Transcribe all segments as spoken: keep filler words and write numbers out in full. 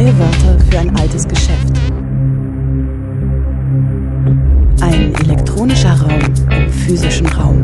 Neue Wörter für ein altes Geschäft. Ein elektronischer Raum im physischen Raum.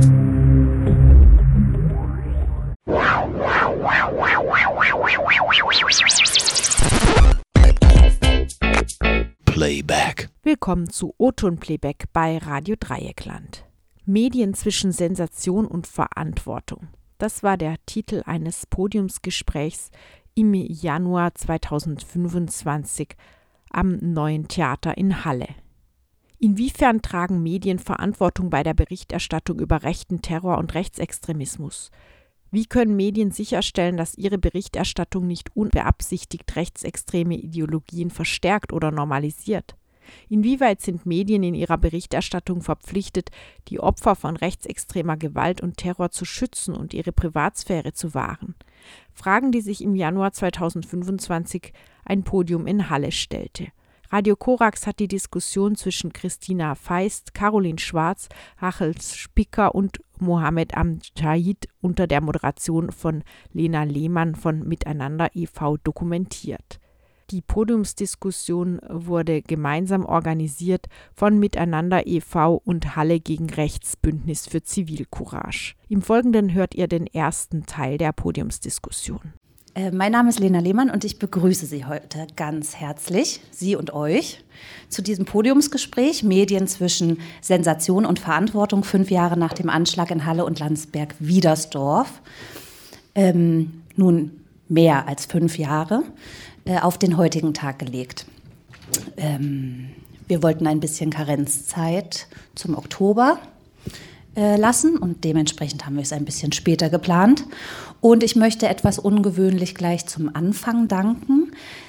Playback. Willkommen zu O-Ton Playback bei Radio Dreieckland. Medien zwischen Sensation und Verantwortung. Das war der Titel eines Podiumsgesprächs im Januar zweitausendfünfundzwanzig am Neuen Theater in Halle. Inwiefern tragen Medien Verantwortung bei der Berichterstattung über rechten Terror und Rechtsextremismus? Wie können Medien sicherstellen, dass ihre Berichterstattung nicht unbeabsichtigt rechtsextreme Ideologien verstärkt oder normalisiert? Inwieweit sind Medien in ihrer Berichterstattung verpflichtet, die Opfer von rechtsextremer Gewalt und Terror zu schützen und ihre Privatsphäre zu wahren? Fragen, die sich im Januar zweitausendfünfundzwanzig ein Podium in Halle stellte. Radio Korax hat die Diskussion zwischen Christina Feist, Caroline Schwarz, Rachel Spicker und Mohammed Amjahid unter der Moderation von Lena Lehmann von Miteinander e V dokumentiert. Die Podiumsdiskussion wurde gemeinsam organisiert von Miteinander e V und Halle gegen Rechts Bündnis für Zivilcourage. Im Folgenden hört ihr den ersten Teil der Podiumsdiskussion. Äh, mein Name ist Lena Lehmann und ich begrüße Sie heute ganz herzlich, Sie und euch, zu diesem Podiumsgespräch Medien zwischen Sensation und Verantwortung, fünf Jahre nach dem Anschlag in Halle und Landsberg-Wiedersdorf. Ähm, nun mehr als fünf Jahre. Auf den heutigen Tag gelegt. Ähm, wir wollten ein bisschen Karenzzeit zum Oktober äh, lassen und dementsprechend haben wir es ein bisschen später geplant. Und ich möchte etwas ungewöhnlich gleich zum Anfang danken,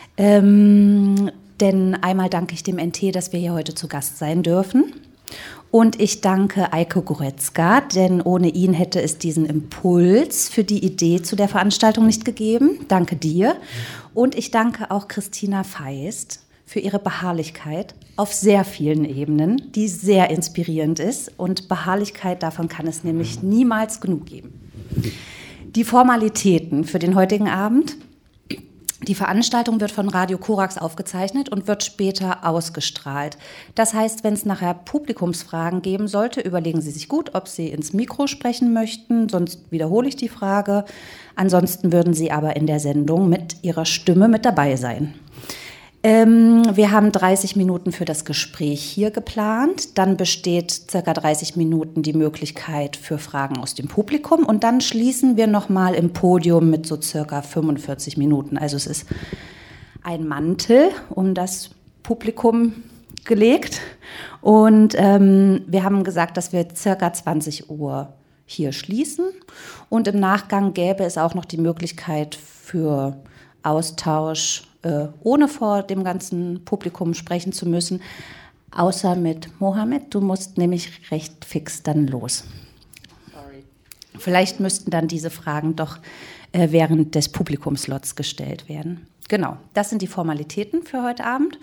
ähm, denn einmal danke ich dem N T, dass wir hier heute zu Gast sein dürfen. Und ich danke Eike Goretzka, denn ohne ihn hätte es diesen Impuls für die Idee zu der Veranstaltung nicht gegeben. Danke dir. Und ich danke auch Christina Feist für ihre Beharrlichkeit auf sehr vielen Ebenen, die sehr inspirierend ist. Und Beharrlichkeit, davon kann es nämlich niemals genug geben. Die Formalitäten für den heutigen Abend. Die Veranstaltung wird von Radio Korax aufgezeichnet und wird später ausgestrahlt. Das heißt, wenn es nachher Publikumsfragen geben sollte, überlegen Sie sich gut, ob Sie ins Mikro sprechen möchten, sonst wiederhole ich die Frage. Ansonsten würden Sie aber in der Sendung mit Ihrer Stimme mit dabei sein. Ähm, wir haben dreißig Minuten für das Gespräch hier geplant. Dann besteht circa dreißig Minuten die Möglichkeit für Fragen aus dem Publikum. Und dann schließen wir nochmal im Podium mit so circa fünfundvierzig Minuten. Also es ist ein Mantel um das Publikum gelegt. Und ähm, wir haben gesagt, dass wir circa zwanzig Uhr hier schließen. Und im Nachgang gäbe es auch noch die Möglichkeit für Austausch, ohne vor dem ganzen Publikum sprechen zu müssen, außer mit Mohammed. Du musst nämlich recht fix dann los. Sorry. Vielleicht müssten dann diese Fragen doch äh, während des Publikumslots gestellt werden. Genau, das sind die Formalitäten für heute Abend.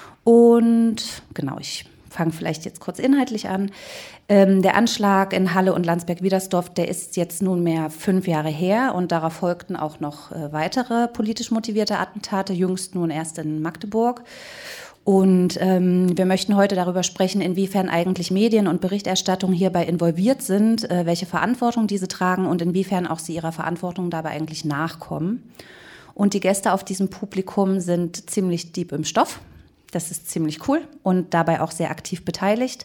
Und genau, ich fange vielleicht jetzt kurz inhaltlich an. Ähm, der Anschlag in Halle und Landsberg-Wiedersdorf, der ist jetzt nunmehr fünf Jahre her und darauf folgten auch noch äh, weitere politisch motivierte Attentate, jüngst nun erst in Magdeburg. Und ähm, wir möchten heute darüber sprechen, inwiefern eigentlich Medien und Berichterstattung hierbei involviert sind, äh, welche Verantwortung diese tragen und inwiefern auch sie ihrer Verantwortung dabei eigentlich nachkommen. Und die Gäste auf diesem Publikum sind ziemlich deep im Stoff. Das ist ziemlich cool und dabei auch sehr aktiv beteiligt.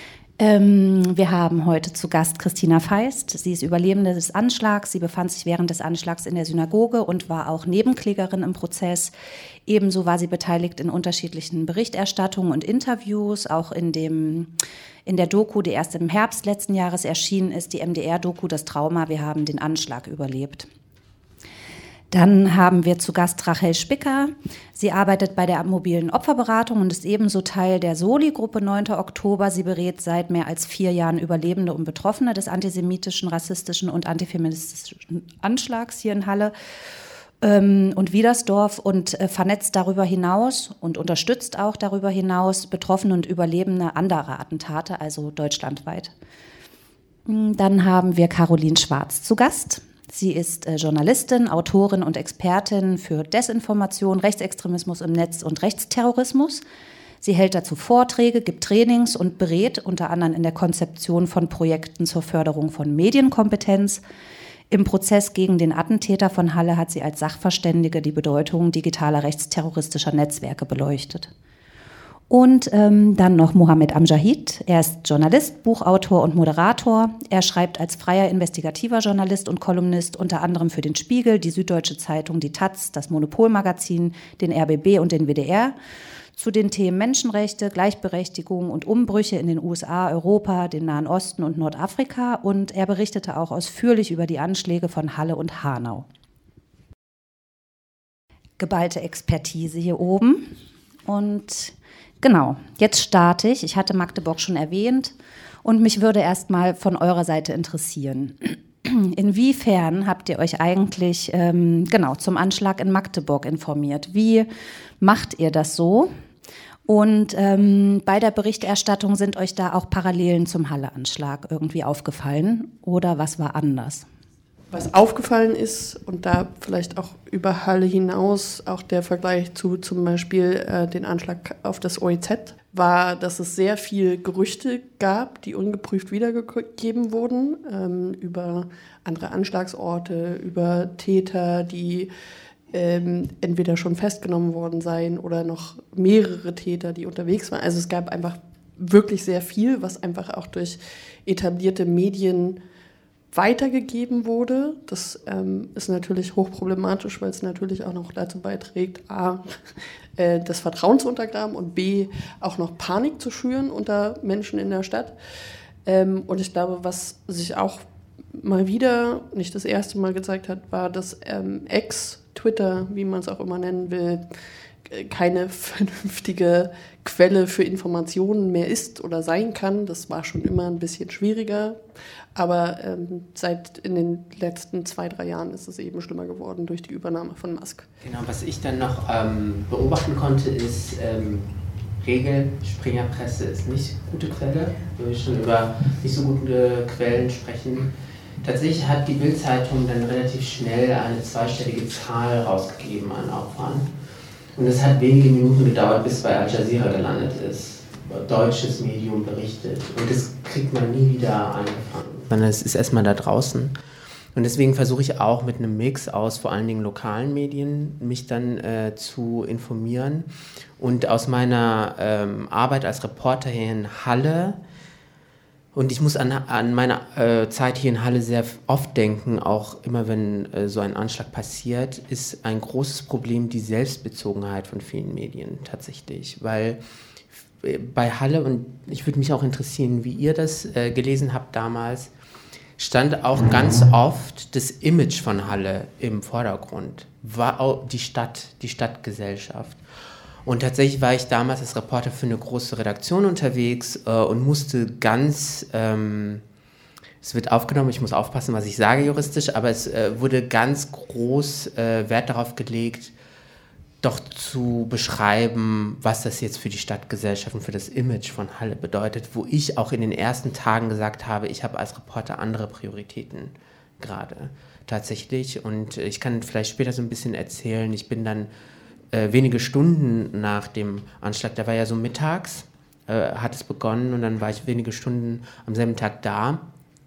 Ähm, wir haben heute zu Gast Christina Feist. Sie ist Überlebende des Anschlags. Sie befand sich während des Anschlags in der Synagoge und war auch Nebenklägerin im Prozess. Ebenso war sie beteiligt in unterschiedlichen Berichterstattungen und Interviews, auch in dem in der Doku, die erst im Herbst letzten Jahres erschienen ist, die M D R-Doku Das Trauma, wir haben den Anschlag überlebt. Dann haben wir zu Gast Rachel Spicker. Sie arbeitet bei der mobilen Opferberatung und ist ebenso Teil der Soli-Gruppe neunter Oktober. Sie berät seit mehr als vier Jahren Überlebende und Betroffene des antisemitischen, rassistischen und antifeministischen Anschlags hier in Halle ähm, und Wiedersdorf und äh, vernetzt darüber hinaus und unterstützt auch darüber hinaus Betroffene und Überlebende anderer Attentate, also deutschlandweit. Dann haben wir Caroline Schwarz zu Gast. Sie ist äh, Journalistin, Autorin und Expertin für Desinformation, Rechtsextremismus im Netz und Rechtsterrorismus. Sie hält dazu Vorträge, gibt Trainings und berät unter anderem in der Konzeption von Projekten zur Förderung von Medienkompetenz. Im Prozess gegen den Attentäter von Halle hat sie als Sachverständige die Bedeutung digitaler rechtsterroristischer Netzwerke beleuchtet. Und ähm, dann noch Mohammed Amjahid. Er ist Journalist, Buchautor und Moderator. Er schreibt als freier investigativer Journalist und Kolumnist unter anderem für den Spiegel, die Süddeutsche Zeitung, die Taz, das Monopol-Magazin, den R B B und den W D R zu den Themen Menschenrechte, Gleichberechtigung und Umbrüche in den U S A, Europa, den Nahen Osten und Nordafrika. Und er berichtete auch ausführlich über die Anschläge von Halle und Hanau. Geballte Expertise hier oben. Und genau, jetzt starte ich. Ich hatte Magdeburg schon erwähnt und mich würde erst mal von eurer Seite interessieren. Inwiefern habt ihr euch eigentlich ähm, genau zum Anschlag in Magdeburg informiert? Wie macht ihr das so? Und ähm, bei der Berichterstattung sind euch da auch Parallelen zum Halle-Anschlag irgendwie aufgefallen oder was war anders? Was aufgefallen ist und da vielleicht auch über Halle hinaus auch der Vergleich zu zum Beispiel äh, den Anschlag auf das O E Z war, dass es sehr viel Gerüchte gab, die ungeprüft wiedergegeben wurden ähm, über andere Anschlagsorte, über Täter, die ähm, entweder schon festgenommen worden seien oder noch mehrere Täter, die unterwegs waren. Also es gab einfach wirklich sehr viel, was einfach auch durch etablierte Medien weitergegeben wurde. Das ähm, ist natürlich hochproblematisch, weil es natürlich auch noch dazu beiträgt, a, äh, das Vertrauen zu untergraben und b, auch noch Panik zu schüren unter Menschen in der Stadt. Ähm, und ich glaube, was sich auch mal wieder, nicht das erste Mal gezeigt hat, war, dass ähm, Ex, Twitter, wie man es auch immer nennen will, keine vernünftige Quelle für Informationen mehr ist oder sein kann. Das war schon immer ein bisschen schwieriger. Aber ähm, seit in den letzten zwei, drei Jahren ist es eben schlimmer geworden durch die Übernahme von Musk. Genau, was ich dann noch ähm, beobachten konnte, ist, ähm, Regel, Springerpresse ist nicht gute Quelle. Wir schon über nicht so gute Quellen sprechen. Tatsächlich hat die Bild-Zeitung dann relativ schnell eine zweistellige Zahl rausgegeben an Opfern. Und es hat wenige Minuten gedauert, bis bei Al Jazeera gelandet ist. Deutsches Medium berichtet. Und das kriegt man nie wieder eingefangen. Sondern es ist erstmal da draußen. Und deswegen versuche ich auch mit einem Mix aus vor allen Dingen lokalen Medien mich dann äh, zu informieren. Und aus meiner ähm, Arbeit als Reporter hier in Halle, und ich muss an, an meine äh, Zeit hier in Halle sehr oft denken, auch immer wenn äh, so ein Anschlag passiert, ist ein großes Problem die Selbstbezogenheit von vielen Medien tatsächlich. Weil äh, bei Halle, und ich würde mich auch interessieren, wie ihr das äh, gelesen habt damals, stand auch ganz oft das Image von Halle im Vordergrund, war auch die Stadt, die Stadtgesellschaft. Und tatsächlich war ich damals als Reporter für eine große Redaktion unterwegs äh, und musste ganz, ähm, es wird aufgenommen, ich muss aufpassen, was ich sage juristisch, aber es äh, wurde ganz groß äh, Wert darauf gelegt, doch zu beschreiben, was das jetzt für die Stadtgesellschaft und für das Image von Halle bedeutet, wo ich auch in den ersten Tagen gesagt habe, ich habe als Reporter andere Prioritäten gerade tatsächlich. Und ich kann vielleicht später so ein bisschen erzählen, ich bin dann äh, wenige Stunden nach dem Anschlag, der war ja so mittags, äh, hat es begonnen und dann war ich wenige Stunden am selben Tag da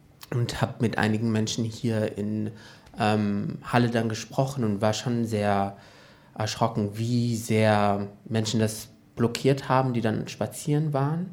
und habe mit einigen Menschen hier in ähm, Halle dann gesprochen und war schon sehr erschrocken, wie sehr Menschen das blockiert haben, die dann spazieren waren.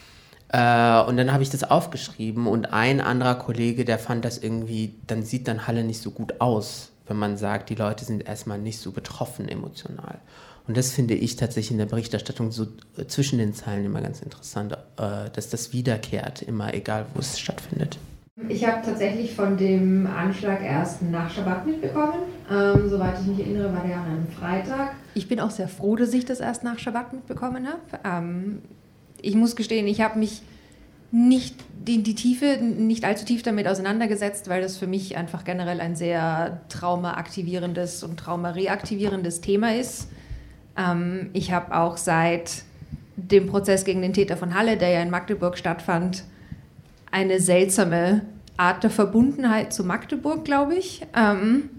Äh, und dann habe ich das aufgeschrieben und ein anderer Kollege, der fand das irgendwie, dann sieht dann Halle nicht so gut aus, wenn man sagt, die Leute sind erstmal nicht so betroffen emotional. Und das finde ich tatsächlich in der Berichterstattung so äh, zwischen den Zeilen immer ganz interessant, äh, dass das wiederkehrt, immer egal, wo es stattfindet. Ich habe tatsächlich von dem Anschlag erst nach Schabbat mitbekommen. Ähm, soweit ich mich erinnere, war der an einem Freitag. Ich bin auch sehr froh, dass ich das erst nach Schabbat mitbekommen habe. Ähm, ich muss gestehen, ich habe mich nicht in die Tiefe, nicht allzu tief damit auseinandergesetzt, weil das für mich einfach generell ein sehr traumaaktivierendes und traumareaktivierendes Thema ist. Ähm, ich habe auch seit dem Prozess gegen den Täter von Halle, der ja in Magdeburg stattfand, eine seltsame Art der Verbundenheit zu Magdeburg, glaube ich. Ähm,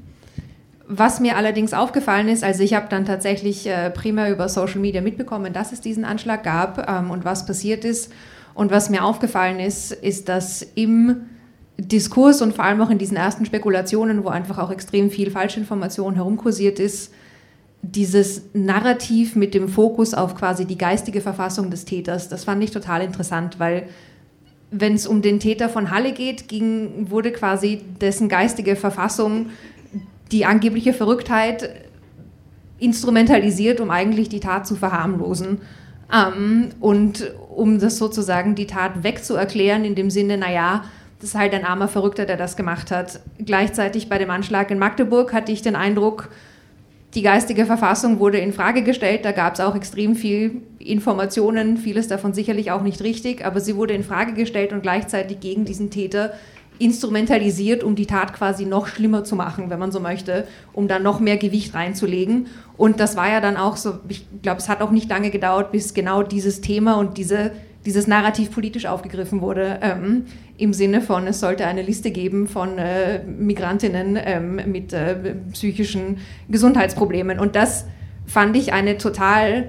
was mir allerdings aufgefallen ist, also ich habe dann tatsächlich äh, primär über Social Media mitbekommen, dass es diesen Anschlag gab ähm, und was passiert ist. Und was mir aufgefallen ist, ist, dass im Diskurs und vor allem auch in diesen ersten Spekulationen, wo einfach auch extrem viel Falschinformation herumkursiert ist, dieses Narrativ mit dem Fokus auf quasi die geistige Verfassung des Täters, das fand ich total interessant, weil wenn es um den Täter von Halle geht, ging, wurde quasi dessen geistige Verfassung, die angebliche Verrücktheit, instrumentalisiert, um eigentlich die Tat zu verharmlosen. Ähm, und um das sozusagen die Tat wegzuerklären, in dem Sinne, naja, das ist halt ein armer Verrückter, der das gemacht hat. Gleichzeitig bei dem Anschlag in Magdeburg hatte ich den Eindruck, die geistige Verfassung wurde in Frage gestellt, da gab es auch extrem viel Informationen, vieles davon sicherlich auch nicht richtig, aber sie wurde in Frage gestellt und gleichzeitig gegen diesen Täter instrumentalisiert, um die Tat quasi noch schlimmer zu machen, wenn man so möchte, um da noch mehr Gewicht reinzulegen. Und das war ja dann auch so, ich glaube, es hat auch nicht lange gedauert, bis genau dieses Thema und diese, dieses Narrativ politisch aufgegriffen wurde, ähm, im Sinne von, es sollte eine Liste geben von äh, Migrantinnen ähm, mit äh, psychischen Gesundheitsproblemen. Und das fand ich eine total,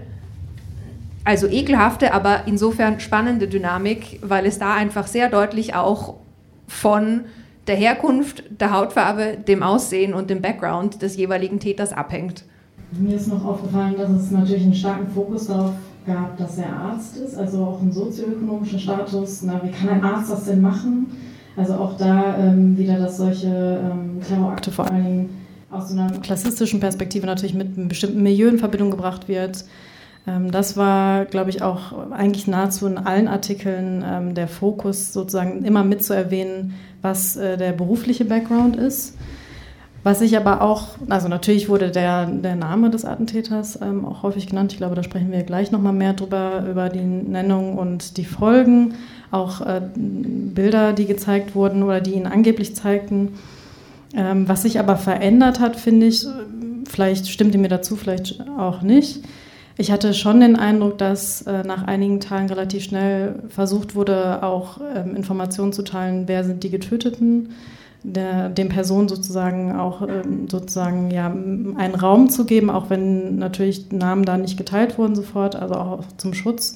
also ekelhafte, aber insofern spannende Dynamik, weil es da einfach sehr deutlich auch von der Herkunft, der Hautfarbe, dem Aussehen und dem Background des jeweiligen Täters abhängt. Mir ist noch aufgefallen, dass es natürlich einen starken Fokus darauf gab, dass er Arzt ist, also auch einen sozioökonomischen Status. Na, wie kann ein Arzt das denn machen? Also auch da ähm, wieder, dass solche ähm, Terrorakte vor allen Dingen aus so einer klassistischen Perspektive natürlich mit einem bestimmten Milieu in Verbindung gebracht wird. Ähm, das war, glaube ich, auch eigentlich nahezu in allen Artikeln ähm, der Fokus, sozusagen immer mit zu erwähnen, was äh, der berufliche Background ist. Was ich aber auch, also natürlich wurde der, der Name des Attentäters ähm, auch häufig genannt. Ich glaube, da sprechen wir gleich nochmal mehr drüber, über die Nennung und die Folgen. Auch äh, Bilder, die gezeigt wurden oder die ihn angeblich zeigten. Ähm, was sich aber verändert hat, finde ich, vielleicht stimmt ihr mir dazu, vielleicht auch nicht. Ich hatte schon den Eindruck, dass äh, nach einigen Tagen relativ schnell versucht wurde, auch ähm, Informationen zu teilen, wer sind die Getöteten, Der, den Personen sozusagen auch ähm, sozusagen ja, einen Raum zu geben, auch wenn natürlich Namen da nicht geteilt wurden sofort, also auch zum Schutz.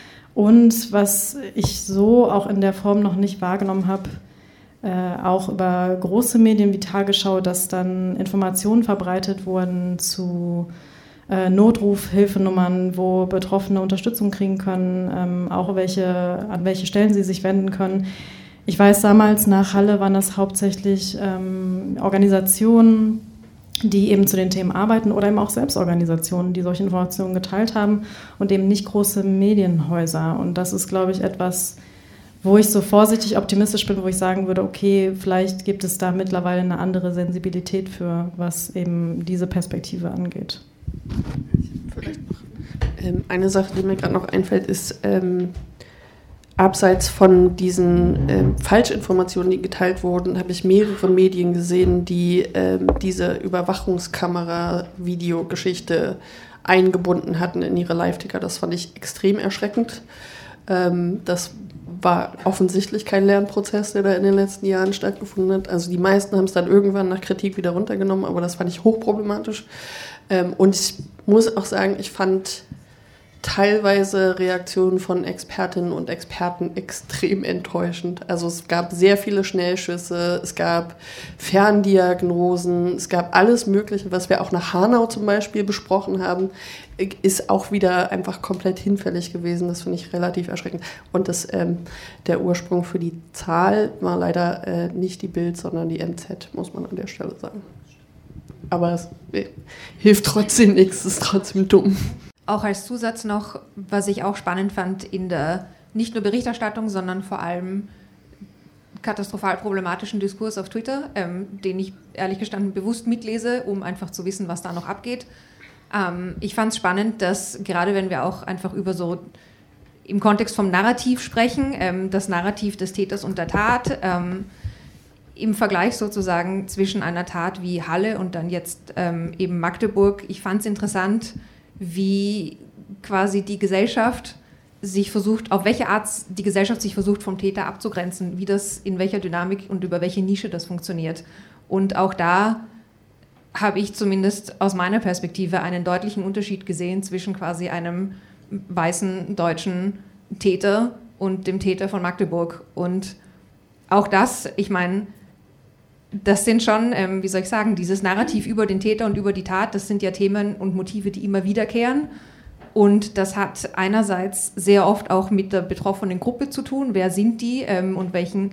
Und was ich so auch in der Form noch nicht wahrgenommen habe, äh, auch über große Medien wie Tagesschau, dass dann Informationen verbreitet wurden zu äh, Notrufhilfenummern, wo Betroffene Unterstützung kriegen können, ähm, auch welche, an welche Stellen sie sich wenden können. Ich weiß, damals nach Halle waren das hauptsächlich ähm, Organisationen, die eben zu den Themen arbeiten oder eben auch Selbstorganisationen, die solche Informationen geteilt haben und eben nicht große Medienhäuser. Und das ist, glaube ich, etwas, wo ich so vorsichtig optimistisch bin, wo ich sagen würde, okay, vielleicht gibt es da mittlerweile eine andere Sensibilität für, was eben diese Perspektive angeht. Vielleicht noch ähm, eine Sache, die mir gerade noch einfällt, ist, ähm, abseits von diesen ähm, Falschinformationen, die geteilt wurden, habe ich mehrere Medien gesehen, die ähm, diese Überwachungskamera-Videogeschichte eingebunden hatten in ihre Live-Ticker. Das fand ich extrem erschreckend. Ähm, das war offensichtlich kein Lernprozess, der da in den letzten Jahren stattgefunden hat. Also die meisten haben es dann irgendwann nach Kritik wieder runtergenommen, aber das fand ich hochproblematisch. Ähm, und ich muss auch sagen, ich fand teilweise Reaktionen von Expertinnen und Experten extrem enttäuschend. Also es gab sehr viele Schnellschüsse, es gab Ferndiagnosen, es gab alles Mögliche, was wir auch nach Hanau zum Beispiel besprochen haben, ist auch wieder einfach komplett hinfällig gewesen. Das finde ich relativ erschreckend. Und das, ähm, der Ursprung für die Zahl war leider äh, nicht die Bild, sondern die M Z, muss man an der Stelle sagen. Aber es äh, hilft trotzdem nichts, es ist trotzdem dumm. Auch als Zusatz noch, was ich auch spannend fand in der nicht nur Berichterstattung, sondern vor allem katastrophal problematischen Diskurs auf Twitter, ähm, den ich ehrlich gestanden bewusst mitlese, um einfach zu wissen, was da noch abgeht. Ähm, ich fand es spannend, dass gerade wenn wir auch einfach über so im Kontext vom Narrativ sprechen, ähm, das Narrativ des Täters und der Tat, ähm, im Vergleich sozusagen zwischen einer Tat wie Halle und dann jetzt ähm, eben Magdeburg, ich fand es interessant, wie quasi die Gesellschaft sich versucht, auf welche Art die Gesellschaft sich versucht, vom Täter abzugrenzen, wie das, in welcher Dynamik und über welche Nische das funktioniert. Und auch da habe ich zumindest aus meiner Perspektive einen deutlichen Unterschied gesehen zwischen quasi einem weißen deutschen Täter und dem Täter von Magdeburg. Und auch das, ich meine, das sind schon, ähm, wie soll ich sagen, dieses Narrativ über den Täter und über die Tat, das sind ja Themen und Motive, die immer wiederkehren. Und das hat einerseits sehr oft auch mit der betroffenen Gruppe zu tun. Wer sind die ähm, und welchen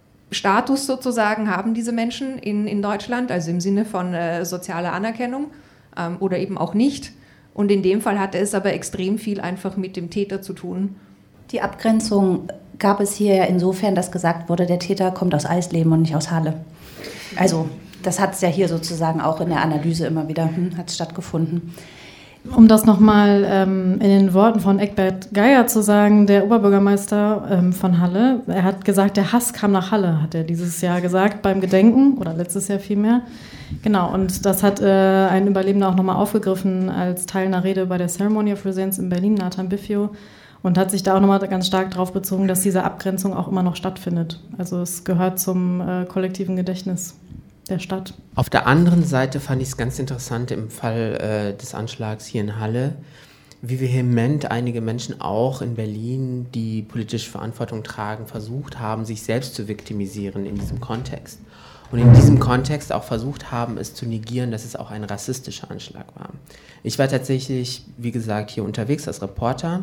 Status sozusagen haben diese Menschen in, in Deutschland, also im Sinne von äh, sozialer Anerkennung ähm, oder eben auch nicht. Und in dem Fall hatte es aber extrem viel einfach mit dem Täter zu tun. Die Abgrenzung gab es hier ja insofern, dass gesagt wurde, der Täter kommt aus Eisleben und nicht aus Halle. Also das hat es ja hier sozusagen auch in der Analyse immer wieder, hm, hat stattgefunden. Um das nochmal ähm, in den Worten von Egbert Geier zu sagen, der Oberbürgermeister ähm, von Halle, er hat gesagt, der Hass kam nach Halle, hat er dieses Jahr gesagt beim Gedenken oder letztes Jahr vielmehr. Genau, und das hat äh, ein Überlebender auch nochmal aufgegriffen als Teil einer Rede bei der Ceremony of Resilience in Berlin, Nathan Biffio, und hat sich da auch nochmal ganz stark darauf bezogen, dass diese Abgrenzung auch immer noch stattfindet. Also es gehört zum äh, kollektiven Gedächtnis der Stadt. Auf der anderen Seite fand ich es ganz interessant im Fall äh, des Anschlags hier in Halle, wie vehement einige Menschen auch in Berlin, die politische Verantwortung tragen, versucht haben, sich selbst zu viktimisieren in diesem Kontext. Und in diesem Kontext auch versucht haben, es zu negieren, dass es auch ein rassistischer Anschlag war. Ich war tatsächlich, wie gesagt, hier unterwegs als Reporter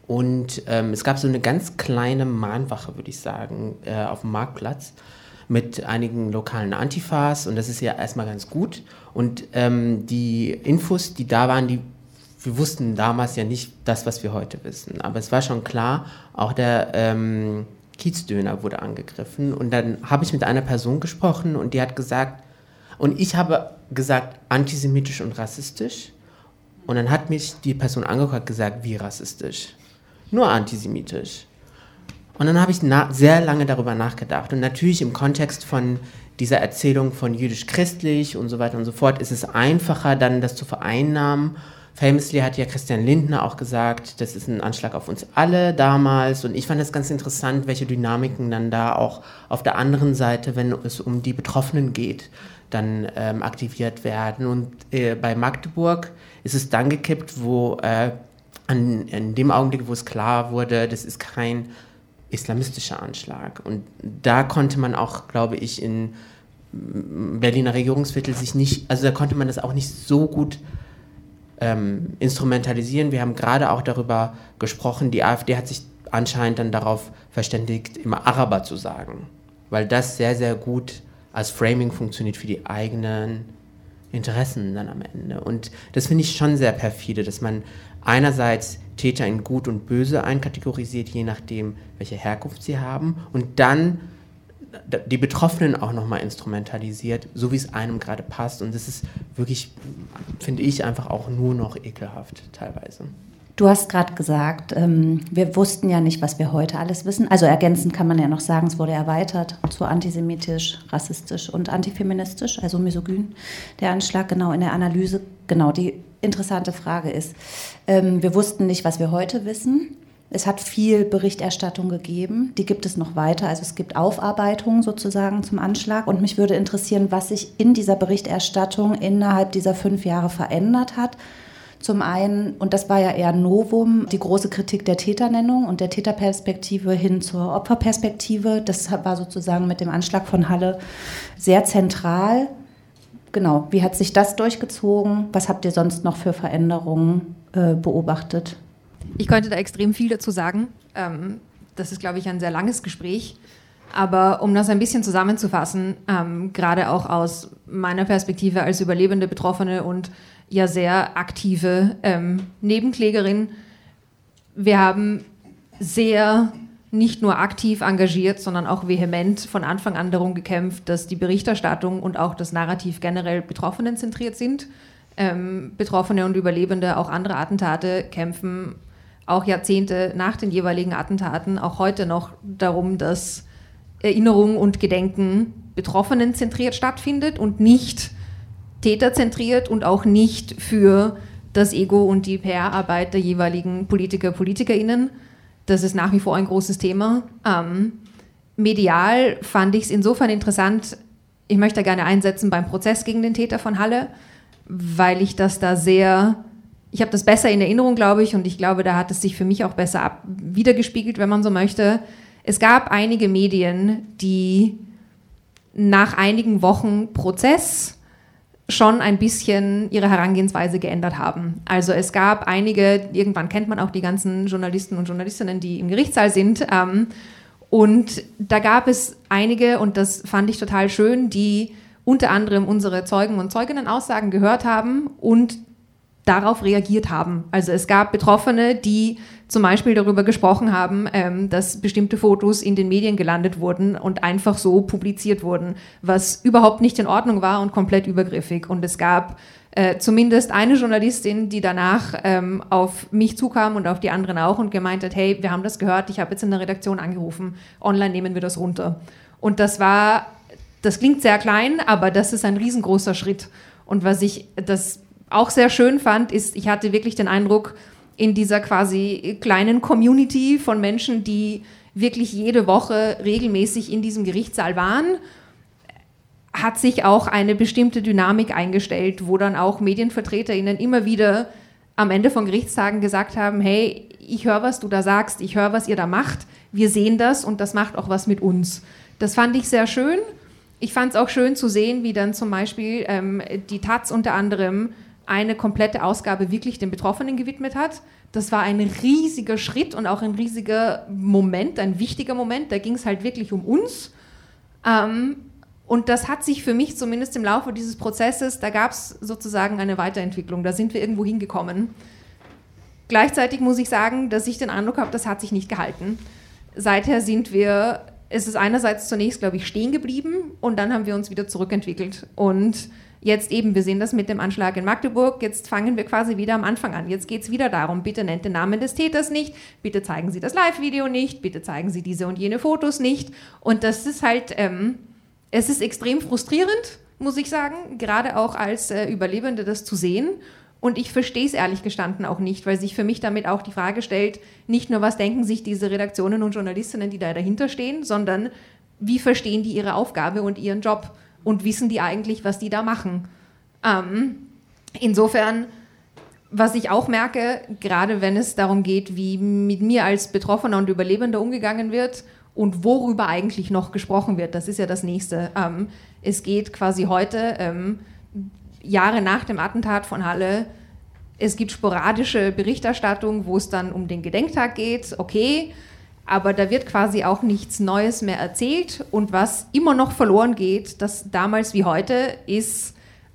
und ähm, es gab so eine ganz kleine Mahnwache, würde ich sagen, äh, auf dem Marktplatz, mit einigen lokalen Antifas und das ist ja erstmal ganz gut. Und ähm, die Infos, die da waren, die, wir wussten damals ja nicht das, was wir heute wissen. Aber es war schon klar, auch der ähm, Kiezdöner wurde angegriffen. Und dann habe ich mit einer Person gesprochen und die hat gesagt, und ich habe gesagt, antisemitisch und rassistisch. Und dann hat mich die Person angeguckt und gesagt, wie rassistisch? Nur antisemitisch. Und dann habe ich na- sehr lange darüber nachgedacht. Und natürlich im Kontext von dieser Erzählung von jüdisch-christlich und so weiter und so fort ist es einfacher, dann das zu vereinnahmen. Famously hat ja Christian Lindner auch gesagt, das ist ein Anschlag auf uns alle damals. Und ich fand das ganz interessant, welche Dynamiken dann da auch auf der anderen Seite, wenn es um die Betroffenen geht, dann ähm, aktiviert werden. Und äh, bei Magdeburg ist es dann gekippt, wo äh, an, in dem Augenblick, wo es klar wurde, das ist kein islamistischer Anschlag. Und da konnte man auch, glaube ich, in Berliner Regierungsviertel sich nicht, also da konnte man das auch nicht so gut ähm, instrumentalisieren. Wir haben gerade auch darüber gesprochen, die AfD hat sich anscheinend dann darauf verständigt, immer Araber zu sagen, weil das sehr, sehr gut als Framing funktioniert für die eigenen Interessen dann am Ende. Und das finde ich schon sehr perfide, dass man einerseits Täter in Gut und Böse einkategorisiert, je nachdem, welche Herkunft sie haben, und dann die Betroffenen auch nochmal instrumentalisiert, so wie es einem gerade passt. Und das ist wirklich, finde ich, einfach auch nur noch ekelhaft teilweise. Du hast gerade gesagt, ähm, wir wussten ja nicht, was wir heute alles wissen. Also ergänzend kann man ja noch sagen, es wurde erweitert zu antisemitisch, rassistisch und antifeministisch, also misogyn. Der Anschlag, genau in der Analyse, genau die interessante Frage ist, ähm, wir wussten nicht, was wir heute wissen. Es hat viel Berichterstattung gegeben, die gibt es noch weiter. Also es gibt Aufarbeitungen sozusagen zum Anschlag. Und mich würde interessieren, was sich in dieser Berichterstattung innerhalb dieser fünf Jahre verändert hat. Zum einen, und das war ja eher ein Novum, die große Kritik der Täternennung und der Täterperspektive hin zur Opferperspektive. Das war sozusagen mit dem Anschlag von Halle sehr zentral. Genau, wie hat sich das durchgezogen? Was habt ihr sonst noch für Veränderungen äh, beobachtet? Ich könnte da extrem viel dazu sagen. Ähm, das ist, glaube ich, ein sehr langes Gespräch. Aber um das ein bisschen zusammenzufassen, ähm, gerade auch aus meiner Perspektive als überlebende Betroffene und ja sehr aktive ähm, Nebenklägerin, wir haben sehr nicht nur aktiv engagiert, sondern auch vehement von Anfang an darum gekämpft, dass die Berichterstattung und auch das Narrativ generell Betroffenen zentriert sind. Ähm, Betroffene und Überlebende auch anderer Attentate kämpfen auch Jahrzehnte nach den jeweiligen Attentaten auch heute noch darum, dass Erinnerung und Gedenken Betroffenen zentriert stattfindet und nicht täterzentriert und auch nicht für das Ego und die P R-Arbeit der jeweiligen Politiker, PolitikerInnen. das ist nach wie vor ein großes Thema. Ähm, medial fand ich es insofern interessant, ich möchte gerne einsetzen beim Prozess gegen den Täter von Halle, weil ich das da sehr, ich habe das besser in Erinnerung, glaube ich, und ich glaube, da hat es sich für mich auch besser ab, wiedergespiegelt, wenn man so möchte. Es gab einige Medien, die nach einigen Wochen Prozess schon ein bisschen ihre Herangehensweise geändert haben. Also es gab einige, irgendwann kennt man auch die ganzen Journalisten und Journalistinnen, die im Gerichtssaal sind, ähm, und da gab es einige, und das fand ich total schön, die unter anderem unsere Zeugen- und Zeuginnenaussagen gehört haben und darauf reagiert haben. Also es gab Betroffene, die zum Beispiel darüber gesprochen haben, ähm, dass bestimmte Fotos in den Medien gelandet wurden und einfach so publiziert wurden, was überhaupt nicht in Ordnung war und komplett übergriffig. Und es gab äh, zumindest eine Journalistin, die danach ähm, auf mich zukam und auf die anderen auch und gemeint hat, hey, wir haben das gehört, ich habe jetzt in der Redaktion angerufen, online nehmen wir das runter. Und das war, das klingt sehr klein, aber das ist ein riesengroßer Schritt. Und was ich das auch sehr schön fand, ist, ich hatte wirklich den Eindruck, in dieser quasi kleinen Community von Menschen, die wirklich jede Woche regelmäßig in diesem Gerichtssaal waren, hat sich auch eine bestimmte Dynamik eingestellt, wo dann auch MedienvertreterInnen immer wieder am Ende von Gerichtstagen gesagt haben, hey, ich höre, was du da sagst, ich höre, was ihr da macht, wir sehen das und das macht auch was mit uns. Das fand ich sehr schön. Ich fand es auch schön zu sehen, wie dann zum Beispiel ähm, die Taz unter anderem eine komplette Ausgabe wirklich den Betroffenen gewidmet hat. Das war ein riesiger Schritt und auch ein riesiger Moment, ein wichtiger Moment. Da ging es halt wirklich um uns. Ähm, und das hat sich für mich zumindest im Laufe dieses Prozesses, da gab es sozusagen eine Weiterentwicklung. Da sind wir irgendwo hingekommen. Gleichzeitig muss ich sagen, dass ich den Eindruck habe, das hat sich nicht gehalten. Seither sind wir, es ist einerseits zunächst, glaube ich, stehen geblieben und dann haben wir uns wieder zurückentwickelt. Und jetzt eben, wir sehen das mit dem Anschlag in Magdeburg, jetzt fangen wir quasi wieder am Anfang an. Jetzt geht es wieder darum, bitte nennt den Namen des Täters nicht, bitte zeigen Sie das Live-Video nicht, bitte zeigen Sie diese und jene Fotos nicht. Und das ist halt, ähm, es ist extrem frustrierend, muss ich sagen, gerade auch als äh, Überlebende das zu sehen. Und ich verstehe es ehrlich gestanden auch nicht, weil sich für mich damit auch die Frage stellt, nicht nur, was denken sich diese Redaktionen und Journalistinnen, die da dahinter stehen, sondern wie verstehen die ihre Aufgabe und ihren Job? Und wissen die eigentlich, was die da machen? Ähm, insofern, was ich auch merke, gerade wenn es darum geht, wie mit mir als Betroffener und Überlebender umgegangen wird und worüber eigentlich noch gesprochen wird, das ist ja das Nächste. Ähm, es geht quasi heute, ähm, Jahre nach dem Attentat von Halle, es gibt sporadische Berichterstattung, wo es dann um den Gedenktag geht, okay, aber da wird quasi auch nichts Neues mehr erzählt. Und was immer noch verloren geht, das damals wie heute, ist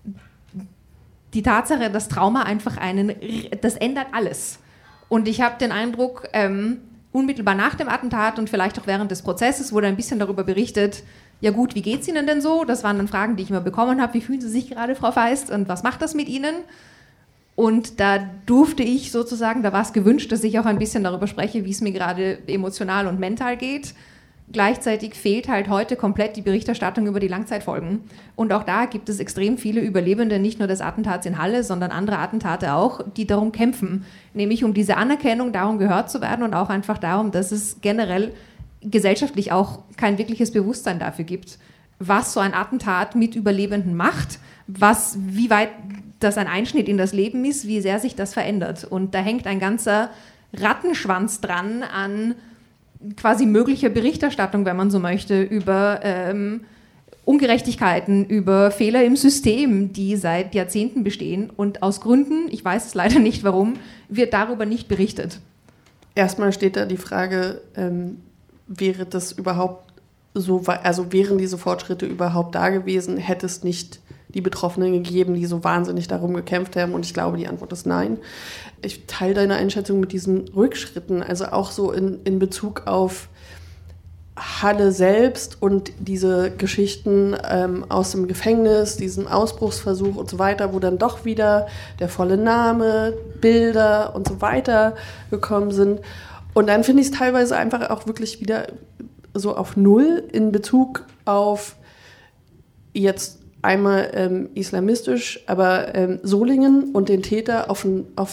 die Tatsache, dass Trauma einfach einen, das ändert alles. Und ich habe den Eindruck, ähm, unmittelbar nach dem Attentat und vielleicht auch während des Prozesses wurde ein bisschen darüber berichtet, ja gut, wie geht's Ihnen denn so? Das waren dann Fragen, die ich immer bekommen habe. Wie fühlen Sie sich gerade, Frau Feist? Und was macht das mit Ihnen? Und da durfte ich sozusagen, da war es gewünscht, dass ich auch ein bisschen darüber spreche, wie es mir gerade emotional und mental geht. Gleichzeitig fehlt halt heute komplett die Berichterstattung über die Langzeitfolgen. Und auch da gibt es extrem viele Überlebende, nicht nur des Attentats in Halle, sondern andere Attentate auch, die darum kämpfen. Nämlich um diese Anerkennung, darum gehört zu werden und auch einfach darum, dass es generell gesellschaftlich auch kein wirkliches Bewusstsein dafür gibt, was so ein Attentat mit Überlebenden macht, was, wie weit das ein Einschnitt in das Leben ist, wie sehr sich das verändert. Und da hängt ein ganzer Rattenschwanz dran an quasi möglicher Berichterstattung, wenn man so möchte, über ähm, Ungerechtigkeiten, über Fehler im System, die seit Jahrzehnten bestehen. Und aus Gründen, ich weiß es leider nicht warum, wird darüber nicht berichtet. Erstmal steht da die Frage, ähm, wäre das überhaupt so, also wären diese Fortschritte überhaupt da gewesen, hätte es nicht die Betroffenen gegeben, die so wahnsinnig darum gekämpft haben? Und ich glaube, die Antwort ist nein. Ich teile deine Einschätzung mit diesen Rückschritten, also auch so in, in Bezug auf Halle selbst und diese Geschichten ähm, aus dem Gefängnis, diesen Ausbruchsversuch und so weiter, wo dann doch wieder der volle Name, Bilder und so weiter gekommen sind. Und dann finde ich es teilweise einfach auch wirklich wieder so auf Null in Bezug auf jetzt einmal ähm, islamistisch, aber ähm, Solingen und den Täter auf ein, auf ein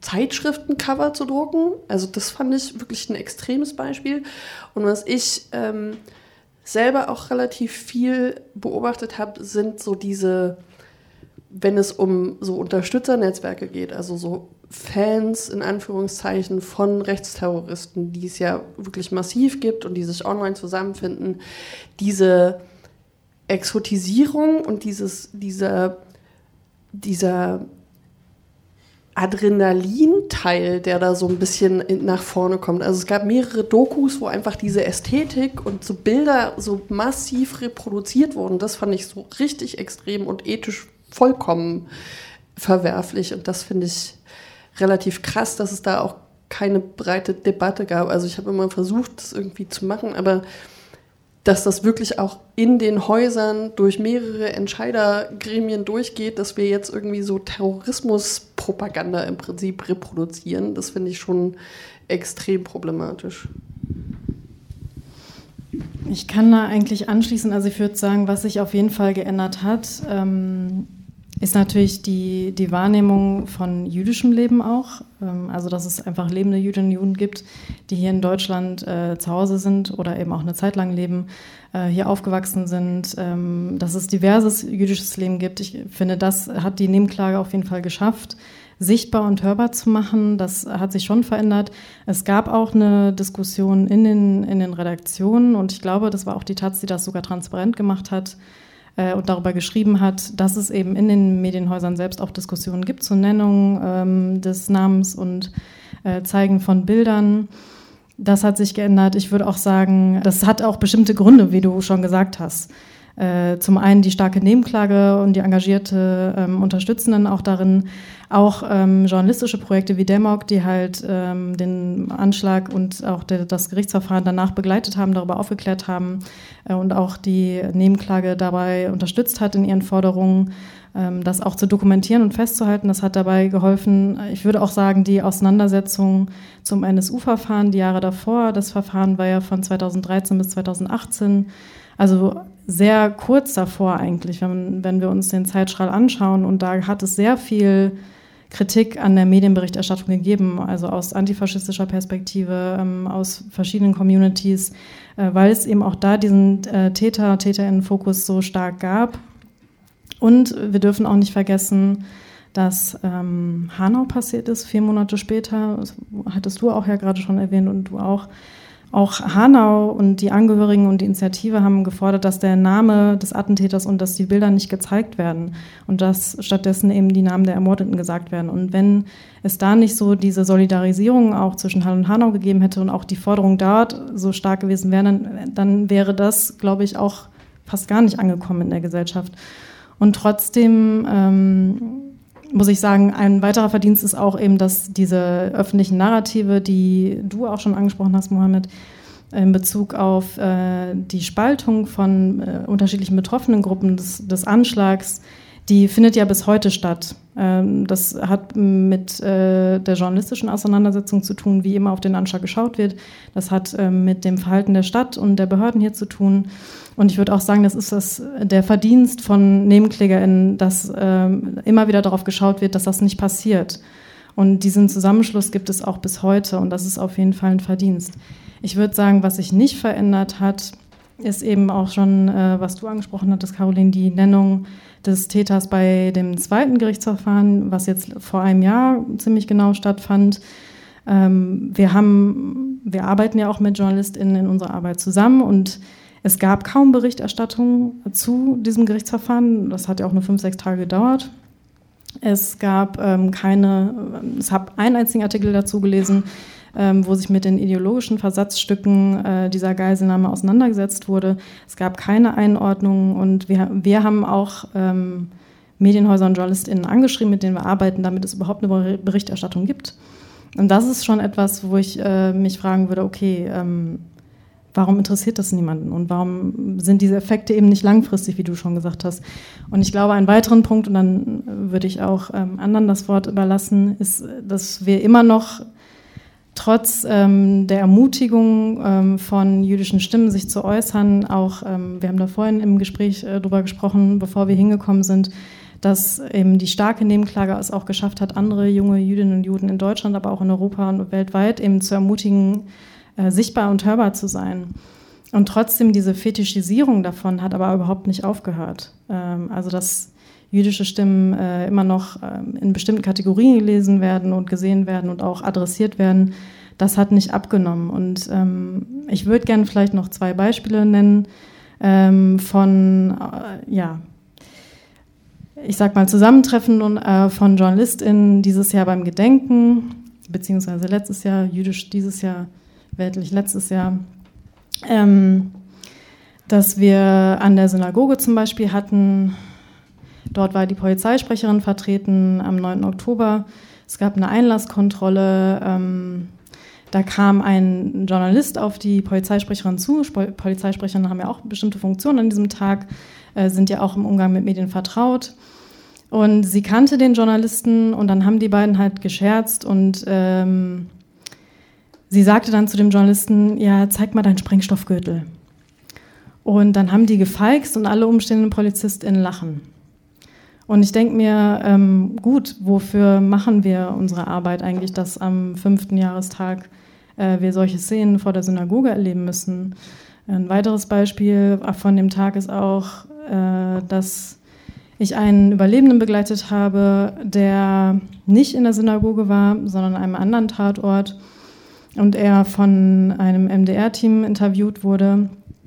Zeitschriftencover zu drucken. Also das fand ich wirklich ein extremes Beispiel. Und was ich ähm, selber auch relativ viel beobachtet habe, sind so diese, wenn es um so Unterstützernetzwerke geht, also so Fans in Anführungszeichen von Rechtsterroristen, die es ja wirklich massiv gibt und die sich online zusammenfinden, diese Exotisierung und dieses, dieser, dieser Adrenalin-Teil, der da so ein bisschen nach vorne kommt. Also es gab mehrere Dokus, wo einfach diese Ästhetik und so Bilder so massiv reproduziert wurden. Das fand ich so richtig extrem und ethisch vollkommen verwerflich. Und das finde ich relativ krass, dass es da auch keine breite Debatte gab. Also ich habe immer versucht, das irgendwie zu machen, aber dass das wirklich auch in den Häusern durch mehrere Entscheidergremien durchgeht, dass wir jetzt irgendwie so Terrorismuspropaganda im Prinzip reproduzieren, das finde ich schon extrem problematisch. Ich kann da eigentlich anschließen, also ich würde sagen, was sich auf jeden Fall geändert hat, ähm, ist natürlich die, die Wahrnehmung von jüdischem Leben auch. Ähm, also dass es einfach lebende Jüdinnen und Juden gibt, die hier in Deutschland äh, zu Hause sind oder eben auch eine Zeit lang leben, äh, hier aufgewachsen sind, ähm, dass es diverses jüdisches Leben gibt. Ich finde, das hat die Nebenklage auf jeden Fall geschafft, sichtbar und hörbar zu machen. Das hat sich schon verändert. Es gab auch eine Diskussion in den, in den Redaktionen und ich glaube, das war auch die Taz, die das sogar transparent gemacht hat äh, und darüber geschrieben hat, dass es eben in den Medienhäusern selbst auch Diskussionen gibt zur Nennung ähm, des Namens und äh, Zeigen von Bildern. Das hat sich geändert. Ich würde auch sagen, das hat auch bestimmte Gründe, wie du schon gesagt hast. Äh, zum einen die starke Nebenklage und die engagierte ähm, Unterstützenden auch darin, auch ähm, journalistische Projekte wie Demok, die halt ähm, den Anschlag und auch der, das Gerichtsverfahren danach begleitet haben, darüber aufgeklärt haben äh, und auch die Nebenklage dabei unterstützt hat in ihren Forderungen, ähm, das auch zu dokumentieren und festzuhalten. Das hat dabei geholfen. Ich würde auch sagen, die Auseinandersetzung zum N S U-Verfahren die Jahre davor, das Verfahren war ja von zweitausenddreizehn bis zweitausendachtzehn, also sehr kurz davor eigentlich, wenn, wenn wir uns den Zeitstrahl anschauen. Und da hat es sehr viel Kritik an der Medienberichterstattung gegeben, also aus antifaschistischer Perspektive, ähm, aus verschiedenen Communities, äh, weil es eben auch da diesen äh, Täter, TäterInnen-Fokus so stark gab. Und wir dürfen auch nicht vergessen, dass ähm, Hanau passiert ist, vier Monate später, das hattest du auch ja gerade schon erwähnt und du auch. Auch Hanau und die Angehörigen und die Initiative haben gefordert, dass der Name des Attentäters und dass die Bilder nicht gezeigt werden und dass stattdessen eben die Namen der Ermordeten gesagt werden. Und wenn es da nicht so diese Solidarisierung auch zwischen Halle und Hanau gegeben hätte und auch die Forderung dort so stark gewesen wäre, dann, dann wäre das, glaube ich, auch fast gar nicht angekommen in der Gesellschaft. Und trotzdem ähm, muss ich sagen, ein weiterer Verdienst ist auch eben, dass diese öffentlichen Narrative, die du auch schon angesprochen hast, Mohammed, in Bezug auf äh, die Spaltung von äh, unterschiedlichen betroffenen Gruppen des, des Anschlags, die findet ja bis heute statt. Ähm, das hat mit äh, der journalistischen Auseinandersetzung zu tun, wie immer auf den Anschlag geschaut wird. Das hat äh, mit dem Verhalten der Stadt und der Behörden hier zu tun. Und ich würde auch sagen, das ist das, der Verdienst von NebenklägerInnen, dass ähm, immer wieder darauf geschaut wird, dass das nicht passiert. Und diesen Zusammenschluss gibt es auch bis heute und das ist auf jeden Fall ein Verdienst. Ich würde sagen, was sich nicht verändert hat, ist eben auch schon, äh, was du angesprochen hattest, Caroline, die Nennung des Täters bei dem zweiten Gerichtsverfahren, was jetzt vor einem Jahr ziemlich genau stattfand. Ähm, wir haben, wir arbeiten ja auch mit JournalistInnen in unserer Arbeit zusammen und es gab kaum Berichterstattung zu diesem Gerichtsverfahren. Das hat ja auch nur fünf, sechs Tage gedauert. Es gab ähm, keine, es habe einen einzigen Artikel dazu gelesen, ähm, wo sich mit den ideologischen Versatzstücken äh, dieser Geiselnahme auseinandergesetzt wurde. Es gab keine Einordnung und wir, wir haben auch ähm, Medienhäuser und JournalistInnen angeschrieben, mit denen wir arbeiten, damit es überhaupt eine Berichterstattung gibt. Und das ist schon etwas, wo ich äh, mich fragen würde, okay, ähm, warum interessiert das niemanden und warum sind diese Effekte eben nicht langfristig, wie du schon gesagt hast? Und ich glaube, einen weiteren Punkt, und dann würde ich auch ähm, anderen das Wort überlassen, ist, dass wir immer noch trotz ähm, der Ermutigung ähm, von jüdischen Stimmen, sich zu äußern, auch, ähm, wir haben da vorhin im Gespräch äh, drüber gesprochen, bevor wir hingekommen sind, dass eben die starke Nebenklage es auch geschafft hat, andere junge Jüdinnen und Juden in Deutschland, aber auch in Europa und weltweit eben zu ermutigen, äh, sichtbar und hörbar zu sein. Und trotzdem diese Fetischisierung davon hat aber überhaupt nicht aufgehört. Ähm, also dass jüdische Stimmen äh, immer noch ähm, in bestimmten Kategorien gelesen werden und gesehen werden und auch adressiert werden, das hat nicht abgenommen. Und ähm, ich würde gerne vielleicht noch zwei Beispiele nennen ähm, von, äh, ja, ich sag mal Zusammentreffen und, äh, von JournalistInnen dieses Jahr beim Gedenken, beziehungsweise letztes Jahr, jüdisch dieses Jahr, weltlich letztes Jahr, ähm, dass wir an der Synagoge zum Beispiel hatten. Dort war die Polizeisprecherin vertreten am neunten Oktober. Es gab eine Einlasskontrolle. Ähm, da kam ein Journalist auf die Polizeisprecherin zu. Polizeisprecherinnen haben ja auch bestimmte Funktionen an diesem Tag, äh, sind ja auch im Umgang mit Medien vertraut. Und sie kannte den Journalisten und dann haben die beiden halt gescherzt und ähm, sie sagte dann zu dem Journalisten, ja, zeig mal deinen Sprengstoffgürtel. Und dann haben die gefeixt und alle umstehenden PolizistInnen lachen. Und ich denke mir, ähm, gut, wofür machen wir unsere Arbeit eigentlich, dass am fünften Jahrestag äh, wir solche Szenen vor der Synagoge erleben müssen? Ein weiteres Beispiel von dem Tag ist auch, äh, dass ich einen Überlebenden begleitet habe, der nicht in der Synagoge war, sondern an einem anderen Tatort und er von einem M D R-Team interviewt wurde.